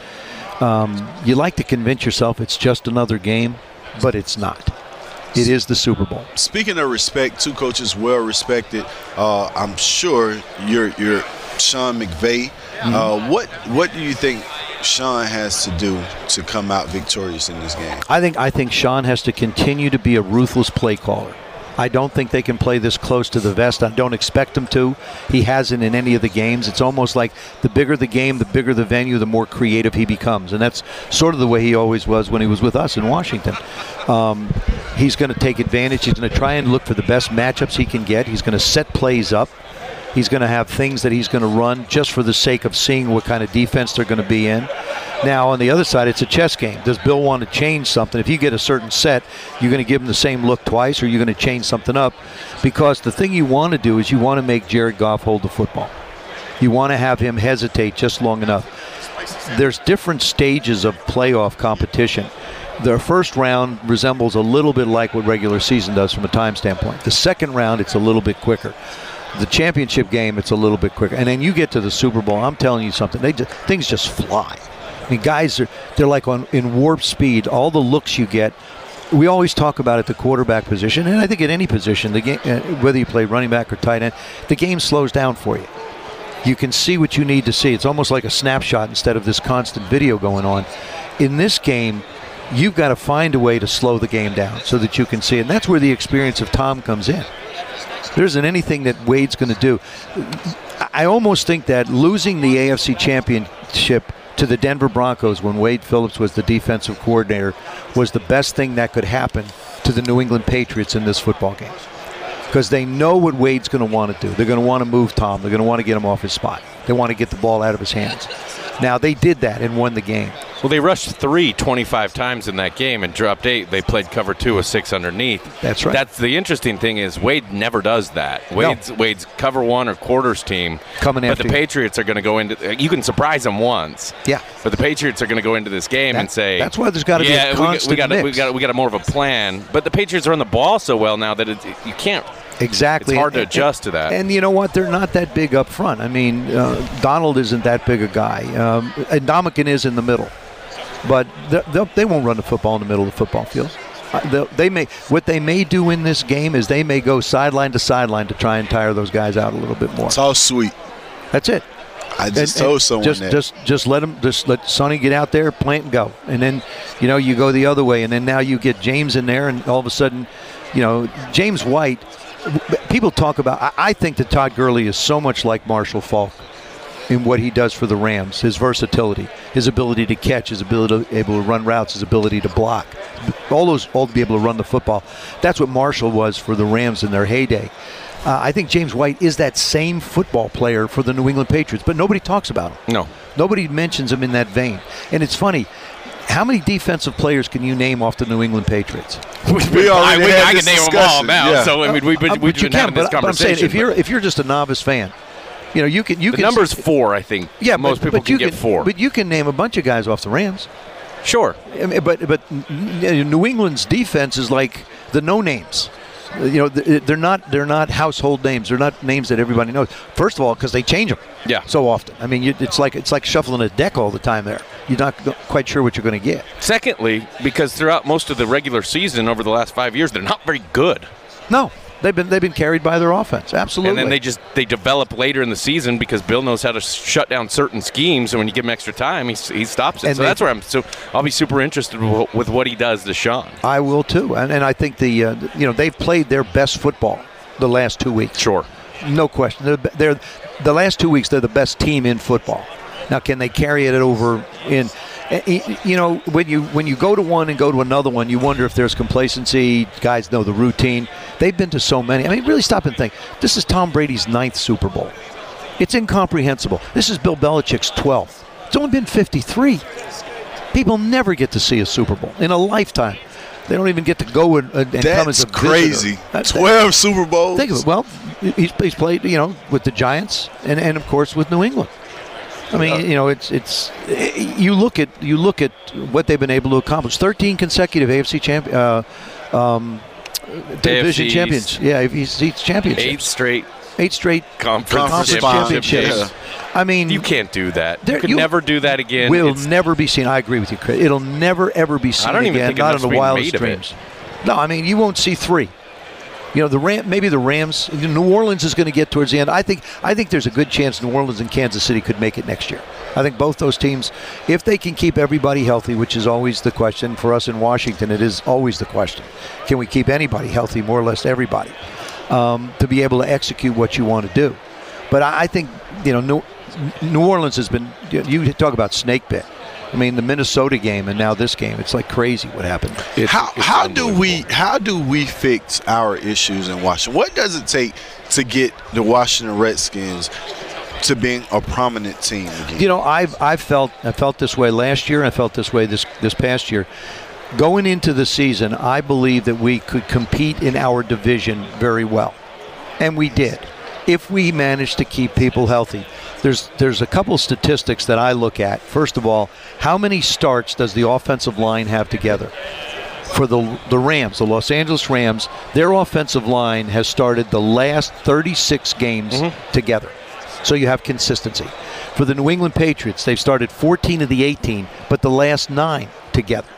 um, you like to convince yourself it's just another game, but it's not. It is the Super Bowl. Speaking of respect, two coaches well respected. Uh, I'm sure you're you're Sean McVay. Mm-hmm. Uh, what what do you think Sean has to do to come out victorious in this game? I think I think Sean has to continue to be a ruthless play caller. I don't think they can play this close to the vest. I don't expect him to. He hasn't in any of the games. It's almost like the bigger the game, the bigger the venue, the more creative he becomes. And that's sort of the way he always was when he was with us in Washington. Um, he's going to take advantage. He's going to try and look for the best matchups he can get. He's going to set plays up. He's going to have things that he's going to run just for the sake of seeing what kind of defense they're going to be in. Now, on the other side, it's a chess game. Does Bill want to change something? If you get a certain set, you're going to give him the same look twice, or you're going to change something up? Because the thing you want to do is you want to make Jared Goff hold the football. You want to have him hesitate just long enough. There's different stages of playoff competition. The first round resembles a little bit like what regular season does from a time standpoint. The second round, it's a little bit quicker. The championship game, it's a little bit quicker. And then you get to the Super Bowl, I'm telling you something, they just, things just fly. I mean, guys, are they're like on in warp speed. All the looks you get, we always talk about at the quarterback position, and I think at any position, the game, uh, whether you play running back or tight end, the game slows down for you. You can see what you need to see. It's almost like a snapshot instead of this constant video going on. In this game, you've got to find a way to slow the game down so that you can see it. And that's where the experience of Tom comes in. There isn't anything that Wade's going to do. I almost think that losing the A F C Championship to the Denver Broncos when Wade Phillips was the defensive coordinator was the best thing that could happen to the New England Patriots in this football game. Because they know what Wade's going to want to do. They're going to want to move Tom. They're going to want to get him off his spot. They want to get the ball out of his hands. Now, they did that and won the game. Well, they rushed three twenty-five times in that game and dropped eight. They played cover two with six underneath. That's right. That's the interesting thing is Wade never does that. Wade's, no. Wade's cover one or quarters team. Coming but after the Patriots you. are going to go into – you can surprise them once. Yeah. But the Patriots are going to go into this game that, and say – That's why there's got to yeah, be a constant we got, mix. We got, we got a more of a plan. But the Patriots run the ball so well now that it, you can't – Exactly. It's hard to and, adjust to that. And you know what? They're not that big up front. I mean, uh, Donald isn't that big a guy. Um, and Dominican is in the middle. but they won't run the football in the middle of the football field. Uh, they may what they may do in this game is they may go sideline to sideline to try and tire those guys out a little bit more. It's all sweet. That's it. I just and, told and someone just, that. Just, just let him. Just let Sonny get out there, plant and go, and then, you know, you go the other way, and then now you get James in there, and all of a sudden, you know, James White. People talk about. I, I think that Todd Gurley is so much like Marshall Faulk in what he does for the Rams, his versatility, his ability to catch, his ability to able to run routes, his ability to block, all those, all to be able to run the football. That's what Marshall was for the Rams in their heyday. Uh, I think James White is that same football player for the New England Patriots, but nobody talks about him. No. Nobody mentions him in that vein. And it's funny, how many defensive players can you name off the New England Patriots? We already I, we, had I this can name them all discussion. now. Yeah. So I mean, we've been, Uh, we've but you been having can, this but, but I'm conversation. saying if you're if you're just a novice fan, you know you can you the can number's four, I think. Yeah, most but, people but can you get can, four. But you can name a bunch of guys off the Rams. Sure. I mean, but but New England's defense is like the no names. You know, they're not they're not household names. They're not names that everybody knows. First of all, because they change them. Yeah. So often. I mean, you, it's like it's like shuffling a deck all the time. There, you're not quite sure what you're going to get. Secondly, because throughout most of the regular season over the last five years, they're not very good. No. They've been they've been carried by their offense, absolutely. And then they just they develop later in the season because Bill knows how to shut down certain schemes, and when you give him extra time, he, he stops it. And so they, that's where I'm. So I'll be super interested with, with what he does to Sean. I will too, and and I think the uh, you know they've played their best football the last two weeks. Sure, no question. They're, they're the last two weeks they're the best team in football. Now, can they carry it over in? You know, when you when you go to one and go to another one, you wonder if there's complacency. Guys know the routine. They've been to so many. I mean, really stop and think. This is Tom Brady's ninth Super Bowl. It's incomprehensible. This is Bill Belichick's twelfth. It's only been fifty-three. People never get to see a Super Bowl in a lifetime. They don't even get to go and, and come as a visitor. That's crazy. That's twelve Super Bowls. Think of it. Well, he's, he's played, you know, with the Giants and, and of course with New England. I mean, you know, it's it's you look at you look at what they've been able to accomplish. thirteen consecutive A F C champion, uh, um, division champions. Yeah, he's, he's championships. Eight straight. Eight straight conference, conference championships. championships. I mean, you can't do that. There, you could you, never do that again. Will it's, never be seen. I agree with you, Chris. It'll never ever be seen I don't even again. think Not in the being wildest made of dreams. it. No, I mean you won't see three. You know, the Ram, maybe the Rams. New Orleans is going to get towards the end. I think. I think there's a good chance New Orleans and Kansas City could make it next year. I think both those teams, if they can keep everybody healthy, which is always the question for us in Washington, it is always the question: can we keep anybody healthy, more or less everybody, um, to be able to execute what you want to do? But I, I think you know, New, New Orleans has been. You talk about snake bit. I mean, the Minnesota game and now this game, it's like crazy what happened. It's, how it's how do we how do we fix our issues in Washington? What does it take to get the Washington Redskins to being a prominent team again? You know, I've I've felt I felt this way last year. I felt this way this this past year. Going into the season, I believe that we could compete in our division very well, and we did, if we managed to keep people healthy. There's there's a couple statistics that I look at. First of all, how many starts does the offensive line have together? For the the Rams, the Los Angeles Rams, their offensive line has started the last thirty-six games mm-hmm. together. So you have consistency. For the New England Patriots, they've started fourteen of the eighteen, but the last nine together.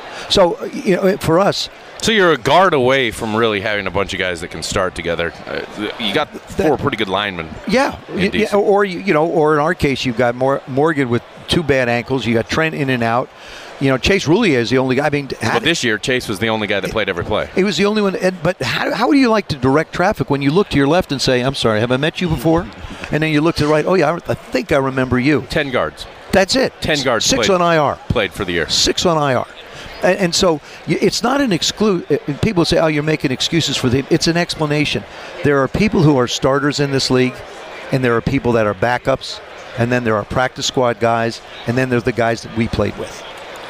So, you know, for us, so you're a guard away from really having a bunch of guys that can start together. Uh, you got four that, pretty good linemen. Yeah, yeah or you know, or in our case, you've got Mor- Morgan with two bad ankles. You got Trent in and out. You know, Chase Roulier is the only guy. I mean, but this year Chase was the only guy that played every play. He was the only one. And, but how, how do you like to direct traffic when you look to your left and say, "I'm sorry, have I met you before?" And then you look to the right. Oh yeah, I think I remember you. Ten guards. That's it. Ten guards. Six played, on I R. Played for the year. Six on I R. And, and so it's not an exclude. People say, "Oh, you're making excuses for the." It's an explanation. There are people who are starters in this league, and there are people that are backups, and then there are practice squad guys, and then there's the guys that we played with.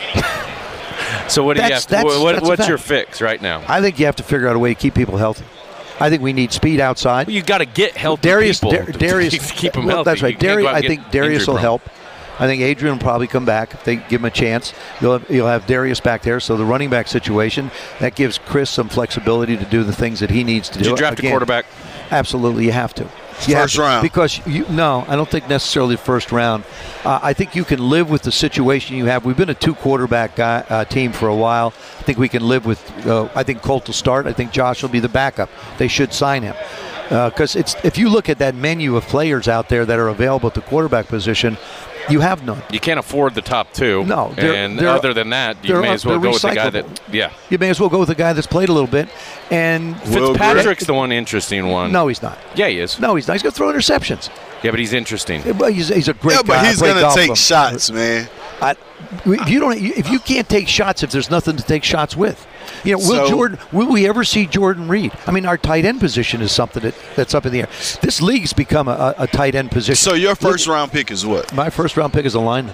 So what do you that's, have? To, that's, what, that's what's your fix right now? I think you have to figure out a way to keep people healthy. I think we need speed outside. Well, you got to get healthy Darius, people. Dar- Darius, to keep them well, healthy. That's right. You Darius, I think Darius will prone. help. I think Adrian will probably come back if they give him a chance. You'll have, you'll have Darius back there, so the running back situation, that gives Chris some flexibility to do the things that he needs to Did do. you draft Again, a quarterback? Absolutely, you have to. You first to, round. Because you no, I don't think necessarily first round. Uh, I think you can live with the situation you have. We've been a two quarterback guy, uh, team for a while. I think we can live with. Uh, I think Colt will start. I think Josh will be the backup. They should sign him because uh, it's if you look at that menu of players out there that are available at the quarterback position. You have none. You can't afford the top two. No. They're, and they're, other than that, you may as well go with the guy that, yeah. You may as well go with the guy that's played a little bit. And Fitzpatrick's the one interesting one. No, he's not. Yeah, he is. No, he's not. He's going to throw interceptions. Yeah, but he's interesting. Well, he's, he's a great yeah, guy. but he's going to take shots, man. I, if you don't, if you can't take shots, if there's nothing to take shots with, you know, will So- Jordan? Will we ever see Jordan Reed? I mean, our tight end position is something that, that's up in the air. This league's become a, a tight end position. So your first round pick is what? My first round pick is a lineman.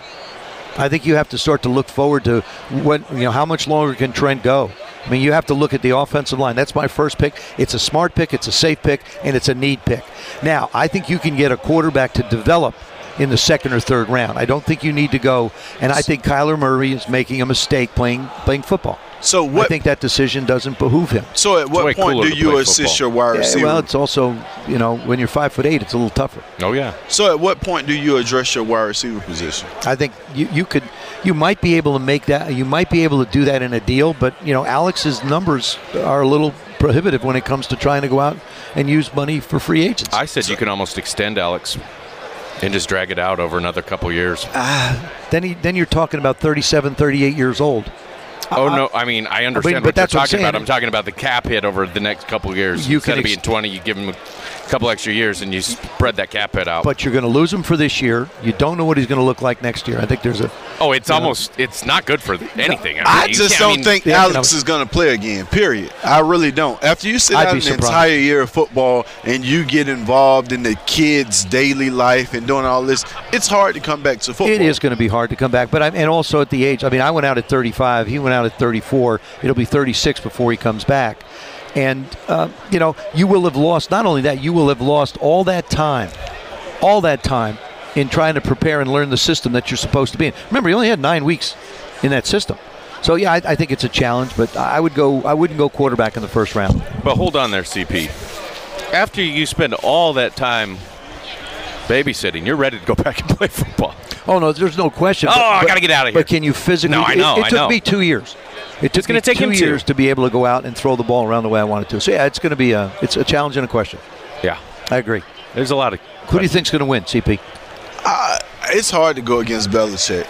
I think you have to start to look forward to when you know how much longer can Trent go. I mean, you have to look at the offensive line. That's my first pick. It's a smart pick, it's a safe pick, and it's a need pick. Now, I think you can get a quarterback to develop in the second or third round. I don't think you need to go, and I think Kyler Murray is making a mistake playing playing football. So what? I think that decision doesn't behoove him. So at what way point cooler do to you play assist football. your wide Yeah, receiver? well, it's also, you know, when you're five foot eight, it's a little tougher. Oh, yeah. so at what point do you address your wide receiver position? I think you, you could, you might be able to make that, you might be able to do that in a deal, but, you know, Alex's numbers are a little prohibitive when it comes to trying to go out and use money for free agents. I said you can almost extend Alex and just drag it out over another couple years. then he, then you're talking about thirty-seven, thirty-eight years old. Oh, Uh, no, I mean, I understand I mean, but what you're that's what I'm talking about. saying. I'm talking about the cap hit over the next couple of years. You Instead can of ex- being twenty, you give him a couple extra years and you spread that cap hit out. But you're going to lose him for this year. You don't know what he's going to look like next year. I think there's a. oh, it's you know. almost, it's not good for anything. I, I mean, you just can't- don't I mean, think yeah, you Alex know. is going to play again, period. I really don't. After you sit I'd out be an surprised. entire year of football and you get involved in the kids' daily life and doing all this, it's hard to come back to football. It is going to be hard to come back, but I, and also at the age. I mean, I went out at thirty-five. He went out at thirty-four. It'll be thirty-six before he comes back, and uh, you know, you will have lost. Not only that, you will have lost all that time, all that time in trying to prepare and learn the system that you're supposed to be in. Remember, you only had nine weeks in that system. So yeah, I, I think it's a challenge, but I would go. I wouldn't go quarterback in the first round. But hold on there, C P. After you spend all that time babysitting, you're ready to go back and play football. Oh no, there's no question. Oh, but, I but- gotta get out of here. But can you physically? No, I know, It, it I took know. me two years. It took It's gonna me take two him two. years to be able to go out and throw the ball around the way I wanted to. So yeah, it's going to be a it's a challenge and a question. Yeah. I agree. There's a lot of. Who do you think's going to win, C P? Uh, it's hard to go against Belichick.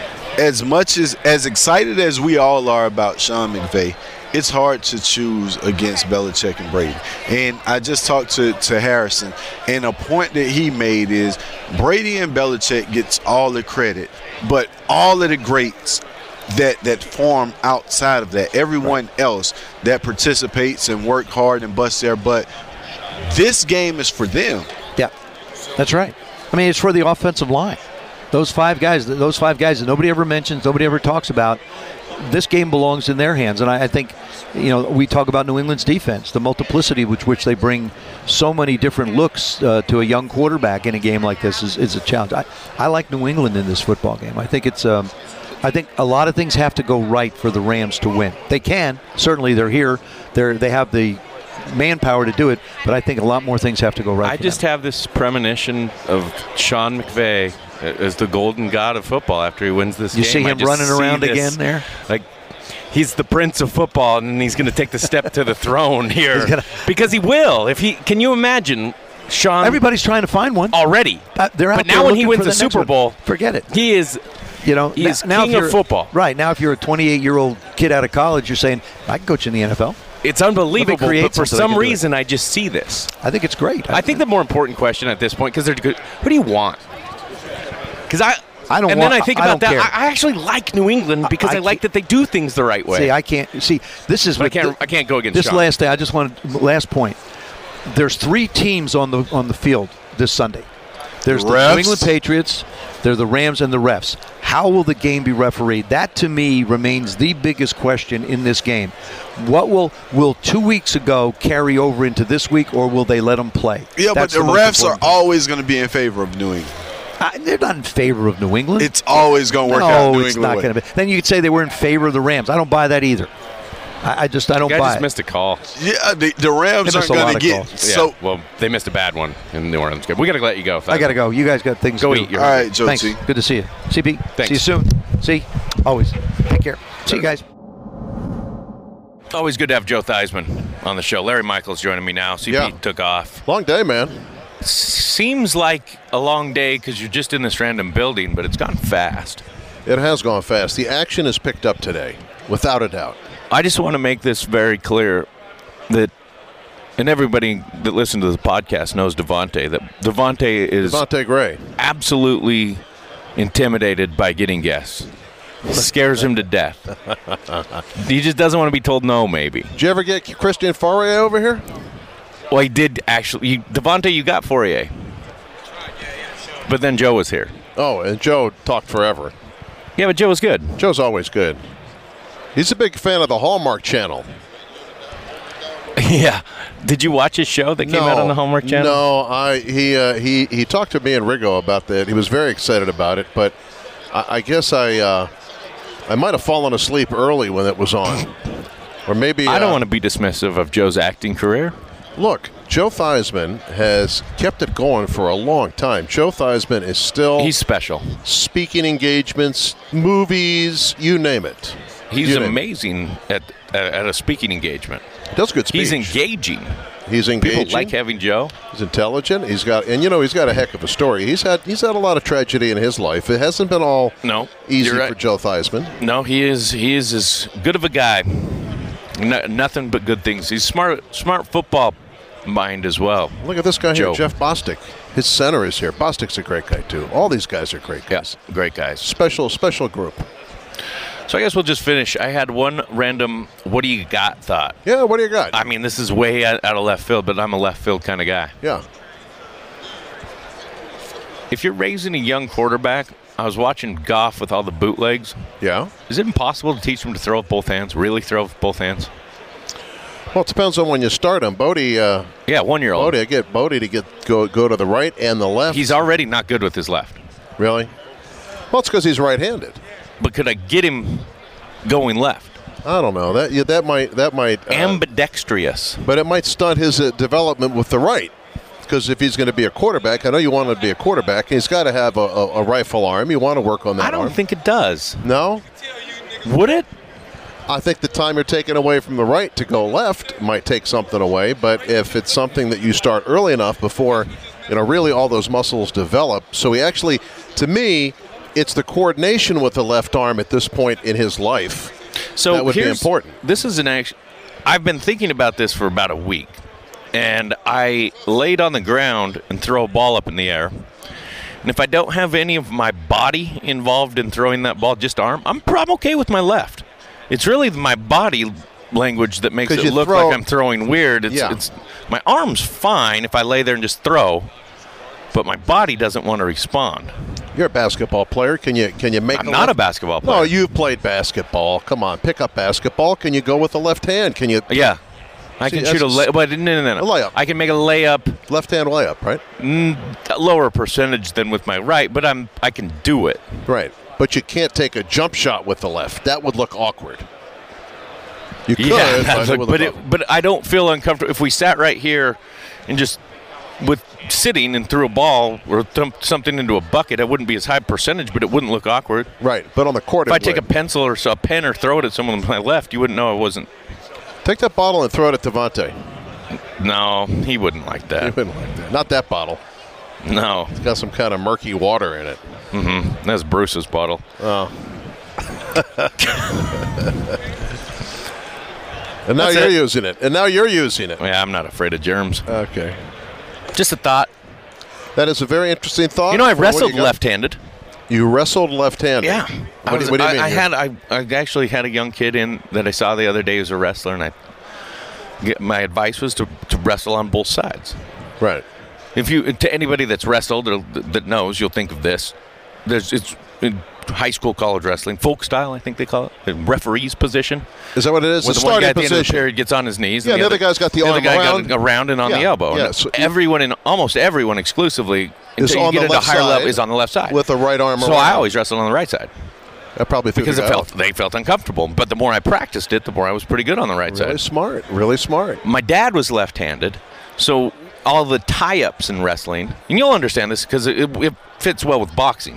As much as as excited as we all are about Sean McVay, it's hard to choose against Belichick and Brady. And I just talked to, to Harrison, and a point that he made is Brady and Belichick gets all the credit, but all of the greats that that form outside of that, everyone else that participates and work hard and bust their butt, this game is for them. Yeah, that's right. I mean, it's for the offensive line. Those five guys, those five guys that nobody ever mentions, nobody ever talks about. This game belongs in their hands, and I, I think, you know, we talk about New England's defense, the multiplicity with which they bring so many different looks uh, to a young quarterback in a game like this is, is a challenge. I, I like New England in this football game. I think it's, um, I think a lot of things have to go right for the Rams to win. They can certainly. They're here. They're they have the manpower to do it, but I think a lot more things have to go right. I for just them. have this premonition of Sean McVay as the golden god of football after he wins this You game. see I him just running see around this, again there? Like he's the prince of football, and he's going to take the step to the throne here gonna- because he will. If he can, you imagine Sean? Everybody's trying to find one. already. Uh, they're out but there now when he looking wins for the, the next Super one. Bowl, Forget it. he is. You know, He is now king if of you're- football. Right now, if you're a twenty-eight-year-old kid out of college, you're saying, "I can coach in the N F L." It's unbelievable, create but for something, they some can do it. reason, I just see this. I think it's great. I think the more important question at this point, because they're good, who do you want? Because I, I don't and want- then I think I about don't that. care. I, I actually like New England because I I, like can't- that they do things the right way. see. I can't see. This is But I what can't. the- I can't go against this Sean. last day. I just wanted last point. There's three teams on the on the field this Sunday. There's the Refs. New England Patriots. They're the Rams and the refs. How will the game be refereed? That to me remains the biggest question in this game. What will will two weeks ago carry over into this week, or will they let them play? Yeah, That's but the most refs are important thing. always going to be in favor of New England. Uh, they're not in favor of New England. It's always going to work no, out New it's England not way. going to be. Then you could say they were in favor of the Rams. I don't buy that either. I, I just I don't Guy buy just it. missed a call. Yeah, the, the Rams They aren't missed a lot going to of get calls. so. Yeah, well, they missed a bad one in the New Orleans game. We got to let you go. I got to go. You guys got things Go to eat do. your- All right, Joe Thanks. T. Good to see you. C B, Thanks. see you soon. See, always. Take care. See you guys. Always good to have Joe Theismann on the show. Larry Michaels joining me now. C P Yeah. took off. Long day, man. Seems like a long day because you're just in this random building, but it's gone fast. It has gone fast. The action has picked up today, without a doubt. I just want to make this very clear that, and everybody that listens to the podcast knows Devontae, that Devontae is Devontae Gray. absolutely intimidated by getting guests. It scares him to death. He just doesn't want to be told no, maybe. Did you ever get Christian Faurier over here? Well, he did actually. You, Devontae, you got Fourier. But then Joe was here. Oh, and Joe talked forever. Yeah, but Joe was good. Joe's always good. He's a big fan of the Hallmark Channel. Yeah. Did you watch his show that came no, out on the Hallmark Channel? No, I he uh, he he talked to me and Rigo about that. He was very excited about it, but I, I guess I uh, I might have fallen asleep early when it was on, or maybe I don't uh, want to be dismissive of Joe's acting career. Look, Joe Theismann has kept it going for a long time. Joe Theismann is still He's special. speaking engagements, movies, you name it. He's You name it. amazing at at a speaking engagement. He does good speech. He's engaging. He's engaging. People like having Joe. He's intelligent. He's got, and you know, he's got a heck of a story. He's had he's had a lot of tragedy in his life. It hasn't been all No, easy you're right. for Joe Theismann. No, he is he is as good of a guy. No, nothing but good things. He's smart, smart football mind as well. Look at this guy Joe. here, Jeff Bostic. His center is here. Bostic's a great guy too. All these guys are great guys. Yes, great guys. Special, special group. So I guess we'll just finish. I had one random "what do you got" thought. Yeah, what do you got? I mean, this is way out, out of left field, but I'm a left field kind of guy. yeah. If you're raising a young quarterback, I was watching Goff with all the bootlegs. Yeah. Is it impossible to teach him to throw with both hands? Really throw with both hands? Well, it depends on when you start him. Bodie, uh, Yeah, one year old. Bodie, I get Bodie to get go go to the right and the left. He's already not good with his left. really. Well, it's because he's right-handed. But could I get him going left? I don't know that. Yeah, that might that might. Uh, Ambidextrous. but it might stunt his uh, development with the right. Because if he's going to be a quarterback, I know you want him to be a quarterback. He's got to have a, a, a rifle arm. You want to work on that I don't arm. think it does. No, Would it? I think the time you're taking away from the right to go left might take something away. But if it's something that you start early enough before, you know, really all those muscles develop. So he actually, to me, it's the coordination with the left arm at this point in his life. So that would be here's- important. This is an action. I've been thinking about this for about a week, and I laid on the ground and throw a ball up in the air. And if I don't have any of my body involved in throwing that ball, just arm, I'm, I'm okay with my left. It's really my body language that makes 'Cause it you look throw- like I'm throwing weird. It's, Yeah. it's my arm's fine if I lay there and just throw, but my body doesn't want to respond. You're a basketball player. Can you can you make? I'm a not left- a basketball player. No, you've played basketball. Come on, pick up basketball. Can you go with the left hand? Can you? Yeah. I See, can shoot a that's- lay, but no, no, no, no. A layup. I can make a layup, Left hand layup, right? mm, a lower percentage than with my right, but I'm I can do it. Right. But you can't take a jump shot with the left. That would look awkward. You could, Yeah, but, that's it like- would but look it, but I don't feel uncomfortable if we sat right here and just with sitting and threw a ball or th- something into a bucket. I wouldn't be as high percentage, but it wouldn't look awkward. right. But on the court, If it I take a would. pencil or so, a pen or throw it at someone on my left, you wouldn't know I wasn't. Take that bottle and throw it at Devontae. No, he wouldn't like You that. wouldn't like that. Not that bottle. No, It's got some kind of murky water in it. mm-hmm. That's Bruce's bottle. Oh. And now That's you're it. using it. And now you're using it. Yeah, I'm not afraid of germs. Okay. Just a thought. That is a very interesting thought. You know, I What do wrestled you got? left-handed. You wrestled left-handed. Yeah. I, What, was- do, what do you I- mean? I You- had I, I actually had a young kid in that I saw the other day as a wrestler, and I get, my advice was to, to wrestle on both sides. Right. If you to anybody that's wrestled or that knows, you'll think of this. There's it's in high school, college wrestling, folk style, I think they call it, the referee's position. Is that what it is? Where The the one guy starting at the end of the position. period gets on his knees. Yeah, and the other guy's got the other arm guy around. got around and on the Yeah, elbow. yeah, And so- everyone in almost everyone exclusively Is until you on get the into left higher side level is on the left side with the right arm So around. I always wrestle on the right side. That probably threw because the it guy felt off. they felt uncomfortable. But the more I practiced it, the more I was pretty good on the right Really side. smart. Really smart. My dad was left-handed, so all the tie-ups in wrestling, and you'll understand this because it, it fits well with boxing.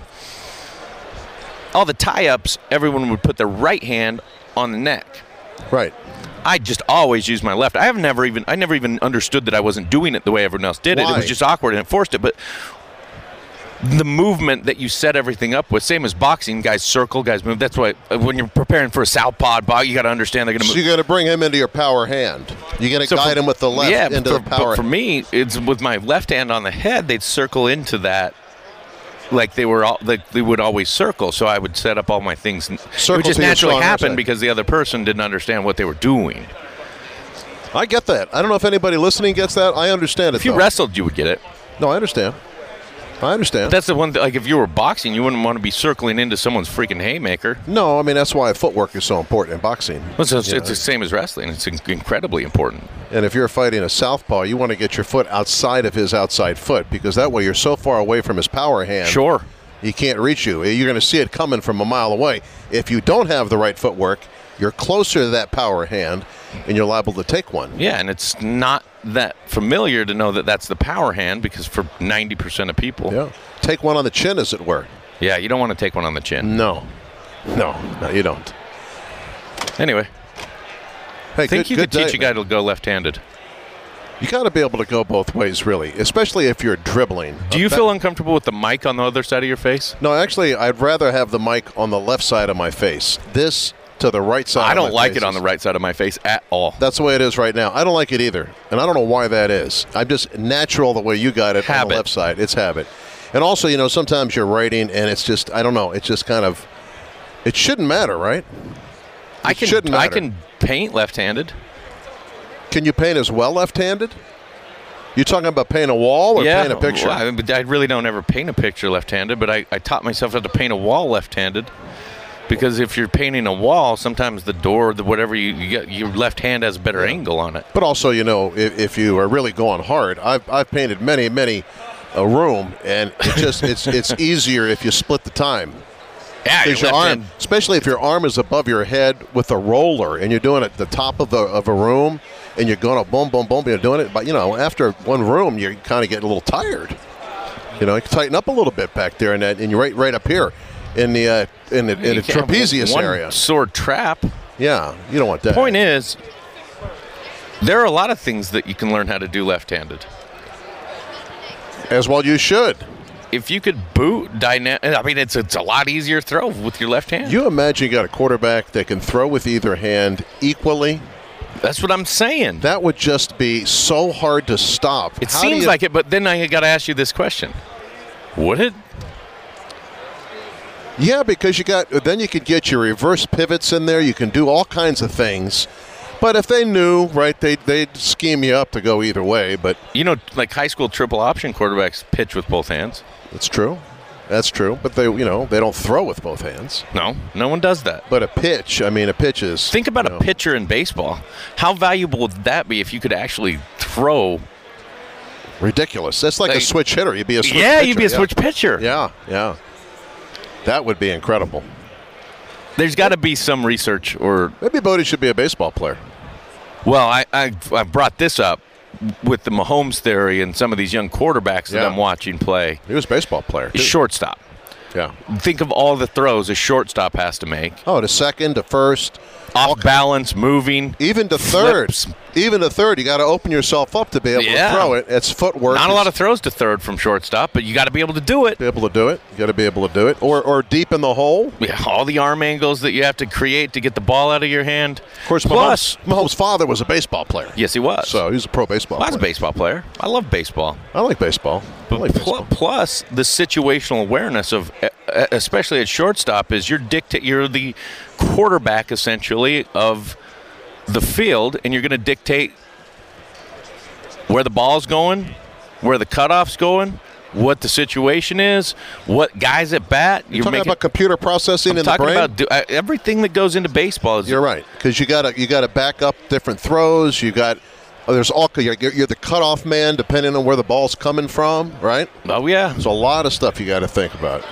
All the tie-ups, everyone would put their right hand on the neck. Right. I just always used my left. I have never even I never even understood that I wasn't doing it the way everyone else did it. Why? It was just awkward and it forced it. But the movement that you set everything up with, same as boxing, guys circle, guys move. That's why when you're preparing for a southpaw bout, you got to understand they're going to So move. you got to bring him into your power hand. You got to So guide for- him with the left yeah, into for, the power. But for me, it's with my left hand on the head. They'd circle into that, like they were all, like they would always circle. So I would set up all my things. It Circle would just to your naturally strong happen side. because the other person didn't understand what they were doing. I get that. I don't know if anybody listening gets that. I understand it. If you though. wrestled, you would get it. No, I understand. I understand. That's the one. Th- like if you were boxing, you wouldn't want to be circling into someone's freaking haymaker. no, I mean that's why footwork is so important in boxing. Well, It's, it's, You it's know, the same as wrestling. It's in- incredibly important. And if you're fighting a southpaw, you want to get your foot outside of his outside foot because that way you're so far away from his power hand. Sure. He can't reach you. You're going to see it coming from a mile away. If you don't have the right footwork, you're closer to that power hand, and you're liable to take one. Yeah, and it's not that familiar to know that that's the power hand because for ninety percent of people, Yeah. Take one on the chin, as it were. yeah, you don't want to take one on the chin. No. No. No, you don't. Anyway, Hey, I think good, you good could teach day, a guy man. to go left-handed. You got to be able to go both ways, really, especially if you're dribbling. Do you Uh, feel that- uncomfortable with the mic on the other side of your face? No, actually, I'd rather have the mic on the left side of my face. This to the right side I of don't my like face it on is- the right side of my face at all. That's the way it is right now. I don't like it either, and I don't know why that is. I'm just natural the way you got it on Habit. the left side. It's habit. And also, you know, sometimes you're writing, and it's just, I don't know, it's just kind of, it shouldn't matter, right? I It can shouldn't I matter. can paint left-handed. Can you paint as well left-handed? You talking about paint a wall or yeah, paint a picture? well, I, but I really don't ever paint a picture left-handed, but I, I taught myself how to paint a wall left-handed. Because if you're painting a wall, sometimes the door, the whatever you, you get, your left hand has a better angle on it. But also, you know, if, if you are really going hard, I've, I've painted many, many a room, and it just it's it's easier if you split the time. Yeah, Because your your left arm, hand- especially if your arm is above your head with a roller, and you're doing it at the top of the of a room, and you're going to boom, boom, boom, you're doing it. But you know, after one room, you kind of get a little tired. You know, you can tighten up a little bit back there, and that, and you're right, right up here in the uh, in the, in You the can't have trapezius one area. sword trap. Yeah, you don't want that. Point is, there are a lot of things that you can learn how to do left-handed. As well, you should. If you could boot dynamic, I mean, it's it's a lot easier throw with your left hand. You imagine you got a quarterback that can throw with either hand equally. That's what I'm saying. That would just be so hard to stop. It How do seems you- like it, but then I got to ask you this question: would it? Yeah, because you got then you could get your reverse pivots in there. You can do all kinds of things. But if they knew, right, they they'd scheme you up to go either way. But You know, like high school triple option quarterbacks pitch with both hands. it's true. That's true. But they, you know, they don't throw with both hands. No, no one does that. But a pitch, I mean, a pitch is. Think about you a know, pitcher in baseball. How valuable would that be if you could actually throw? ridiculous. That's like, Like- a switch hitter. You'd be a switch Yeah, pitcher. you'd be a yeah. switch pitcher. Yeah, yeah. That would be incredible. There's got to be some research, or Maybe Bodie should be a baseball player. well, I I I brought this up with the Mahomes theory and some of these young quarterbacks that Yeah. I'm watching play. He was a baseball player. too. Shortstop. Yeah. Think of all the throws a shortstop has to make. Oh, to second, to first, Off balance, moving. even to third. Flips. Even to third, you got to open yourself up to be able Yeah. to throw it. It's footwork. Not a lot It's- of throws to third from shortstop, but you got to be able to do it. be able to do it. You got to be able to do it, or or deep in the hole. Yeah, all the arm angles that you have to create to get the ball out of your hand. Of course, Plus, Mahomes, Mahomes' father was a baseball player. yes, he was. So he was a pro baseball I was a player. baseball player. I love baseball. I like baseball. I But like pl- baseball. plus the situational awareness of, e- especially at shortstop, is you're dictate. You're the quarterback essentially of the field, and you're going to dictate where the ball's going, where the cutoff's going, what the situation is, what guys at bat. You're talking making, about computer processing I'm in the talking brain. about do, uh, everything that goes into baseball. Is You're right, because you got to you got to back up different throws. You got oh, there's all you're, you're the cutoff man depending on where the ball's coming from, right? Oh yeah, There's a lot of stuff you got to think about.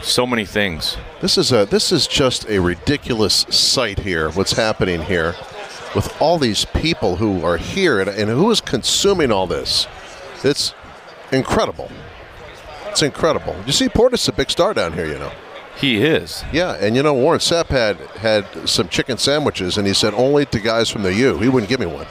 so many things. This is a this is just a ridiculous sight here. What's happening here with all these people who are here and, and who is consuming all this? It's incredible. It's incredible. You see, Portis is a big star down here, you know. He is. Yeah, and you know, Warren Sapp had had some chicken sandwiches, and he said only to guys from the U. He wouldn't give me one.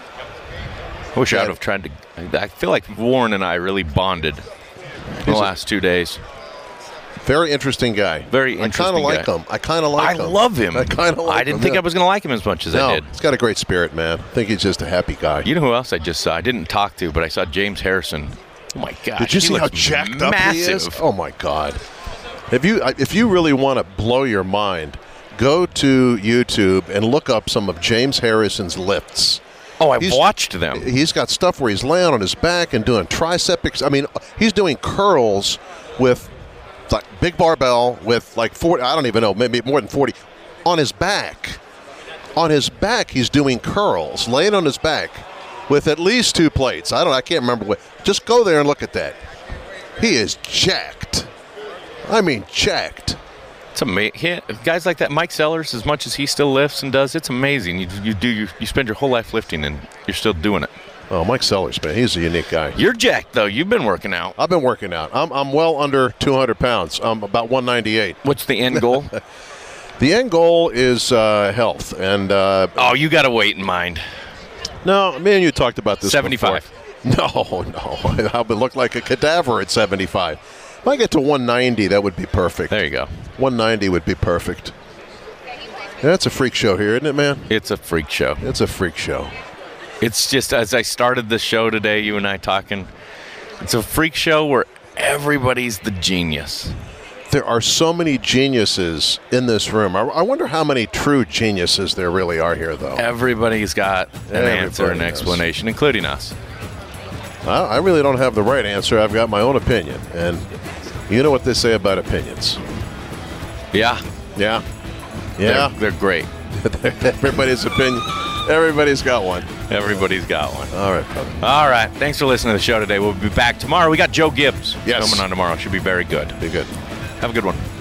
I wish Yeah. I'd have tried to. I feel like Warren and I really bonded in the He's a- last two days. Very interesting guy. Very I kind of interesting like guy. him. I kind of like I him. love him. I kind of like I didn't him, think yeah. I was going to like him as much as No, I did. he's got a great spirit, man. I think he's just a happy guy. You know who else I just saw? I didn't talk to, but I saw James Harrison. Oh my God! Did you he see how looks jacked massive. up he is? Oh my God! If you if you really want to blow your mind, go to YouTube and look up some of James Harrison's lifts. Oh, I've He's- watched them. He's got stuff where he's laying on his back and doing tricep. ex- I mean, he's doing curls with like big barbell with like forty. I don't even know, maybe more than forty on his back. On his back, he's doing curls, laying on his back with at least two plates. I don't. I can't remember what. Just go there and look at that. He is jacked. I mean, jacked. It's amazing. Guys like that, Mike Sellers, as much as he still lifts and does, it's amazing. You, you do you, you spend your whole life lifting and you're still doing it. Oh, Mike Sellers, man, he's a unique guy. You're jacked though. You've been working out. I've been working out. I'm I'm well under two hundred pounds. I'm about one ninety-eight. What's the end goal? The end goal is uh, health, and uh, Oh, you got a weight in mind. no, me and you talked about this. seventy-five. before. No, no, I would look like a cadaver at seventy-five. If I get to one ninety, that would be perfect. There you go. one ninety would be perfect. Yeah, that's a freak show here, isn't it, man? It's a freak show. It's a freak show. It's just, as I started the show today, you and I talking, it's a freak show where everybody's the genius. There are so many geniuses in this room. I, I wonder how many true geniuses there really are here, though. Everybody's got an Everybody answer, an does. explanation, including us. I, I really don't have the right answer. I've got my own opinion, and you know what they say about opinions. Yeah. Yeah, yeah. They're, they're great. Everybody's opinion. Everybody's got one. Everybody's got one. All right, brother. All right. Thanks for listening to the show today. We'll be back tomorrow. We got Joe Gibbs Yes. coming on tomorrow. Should be very good. Be good. Have a good one.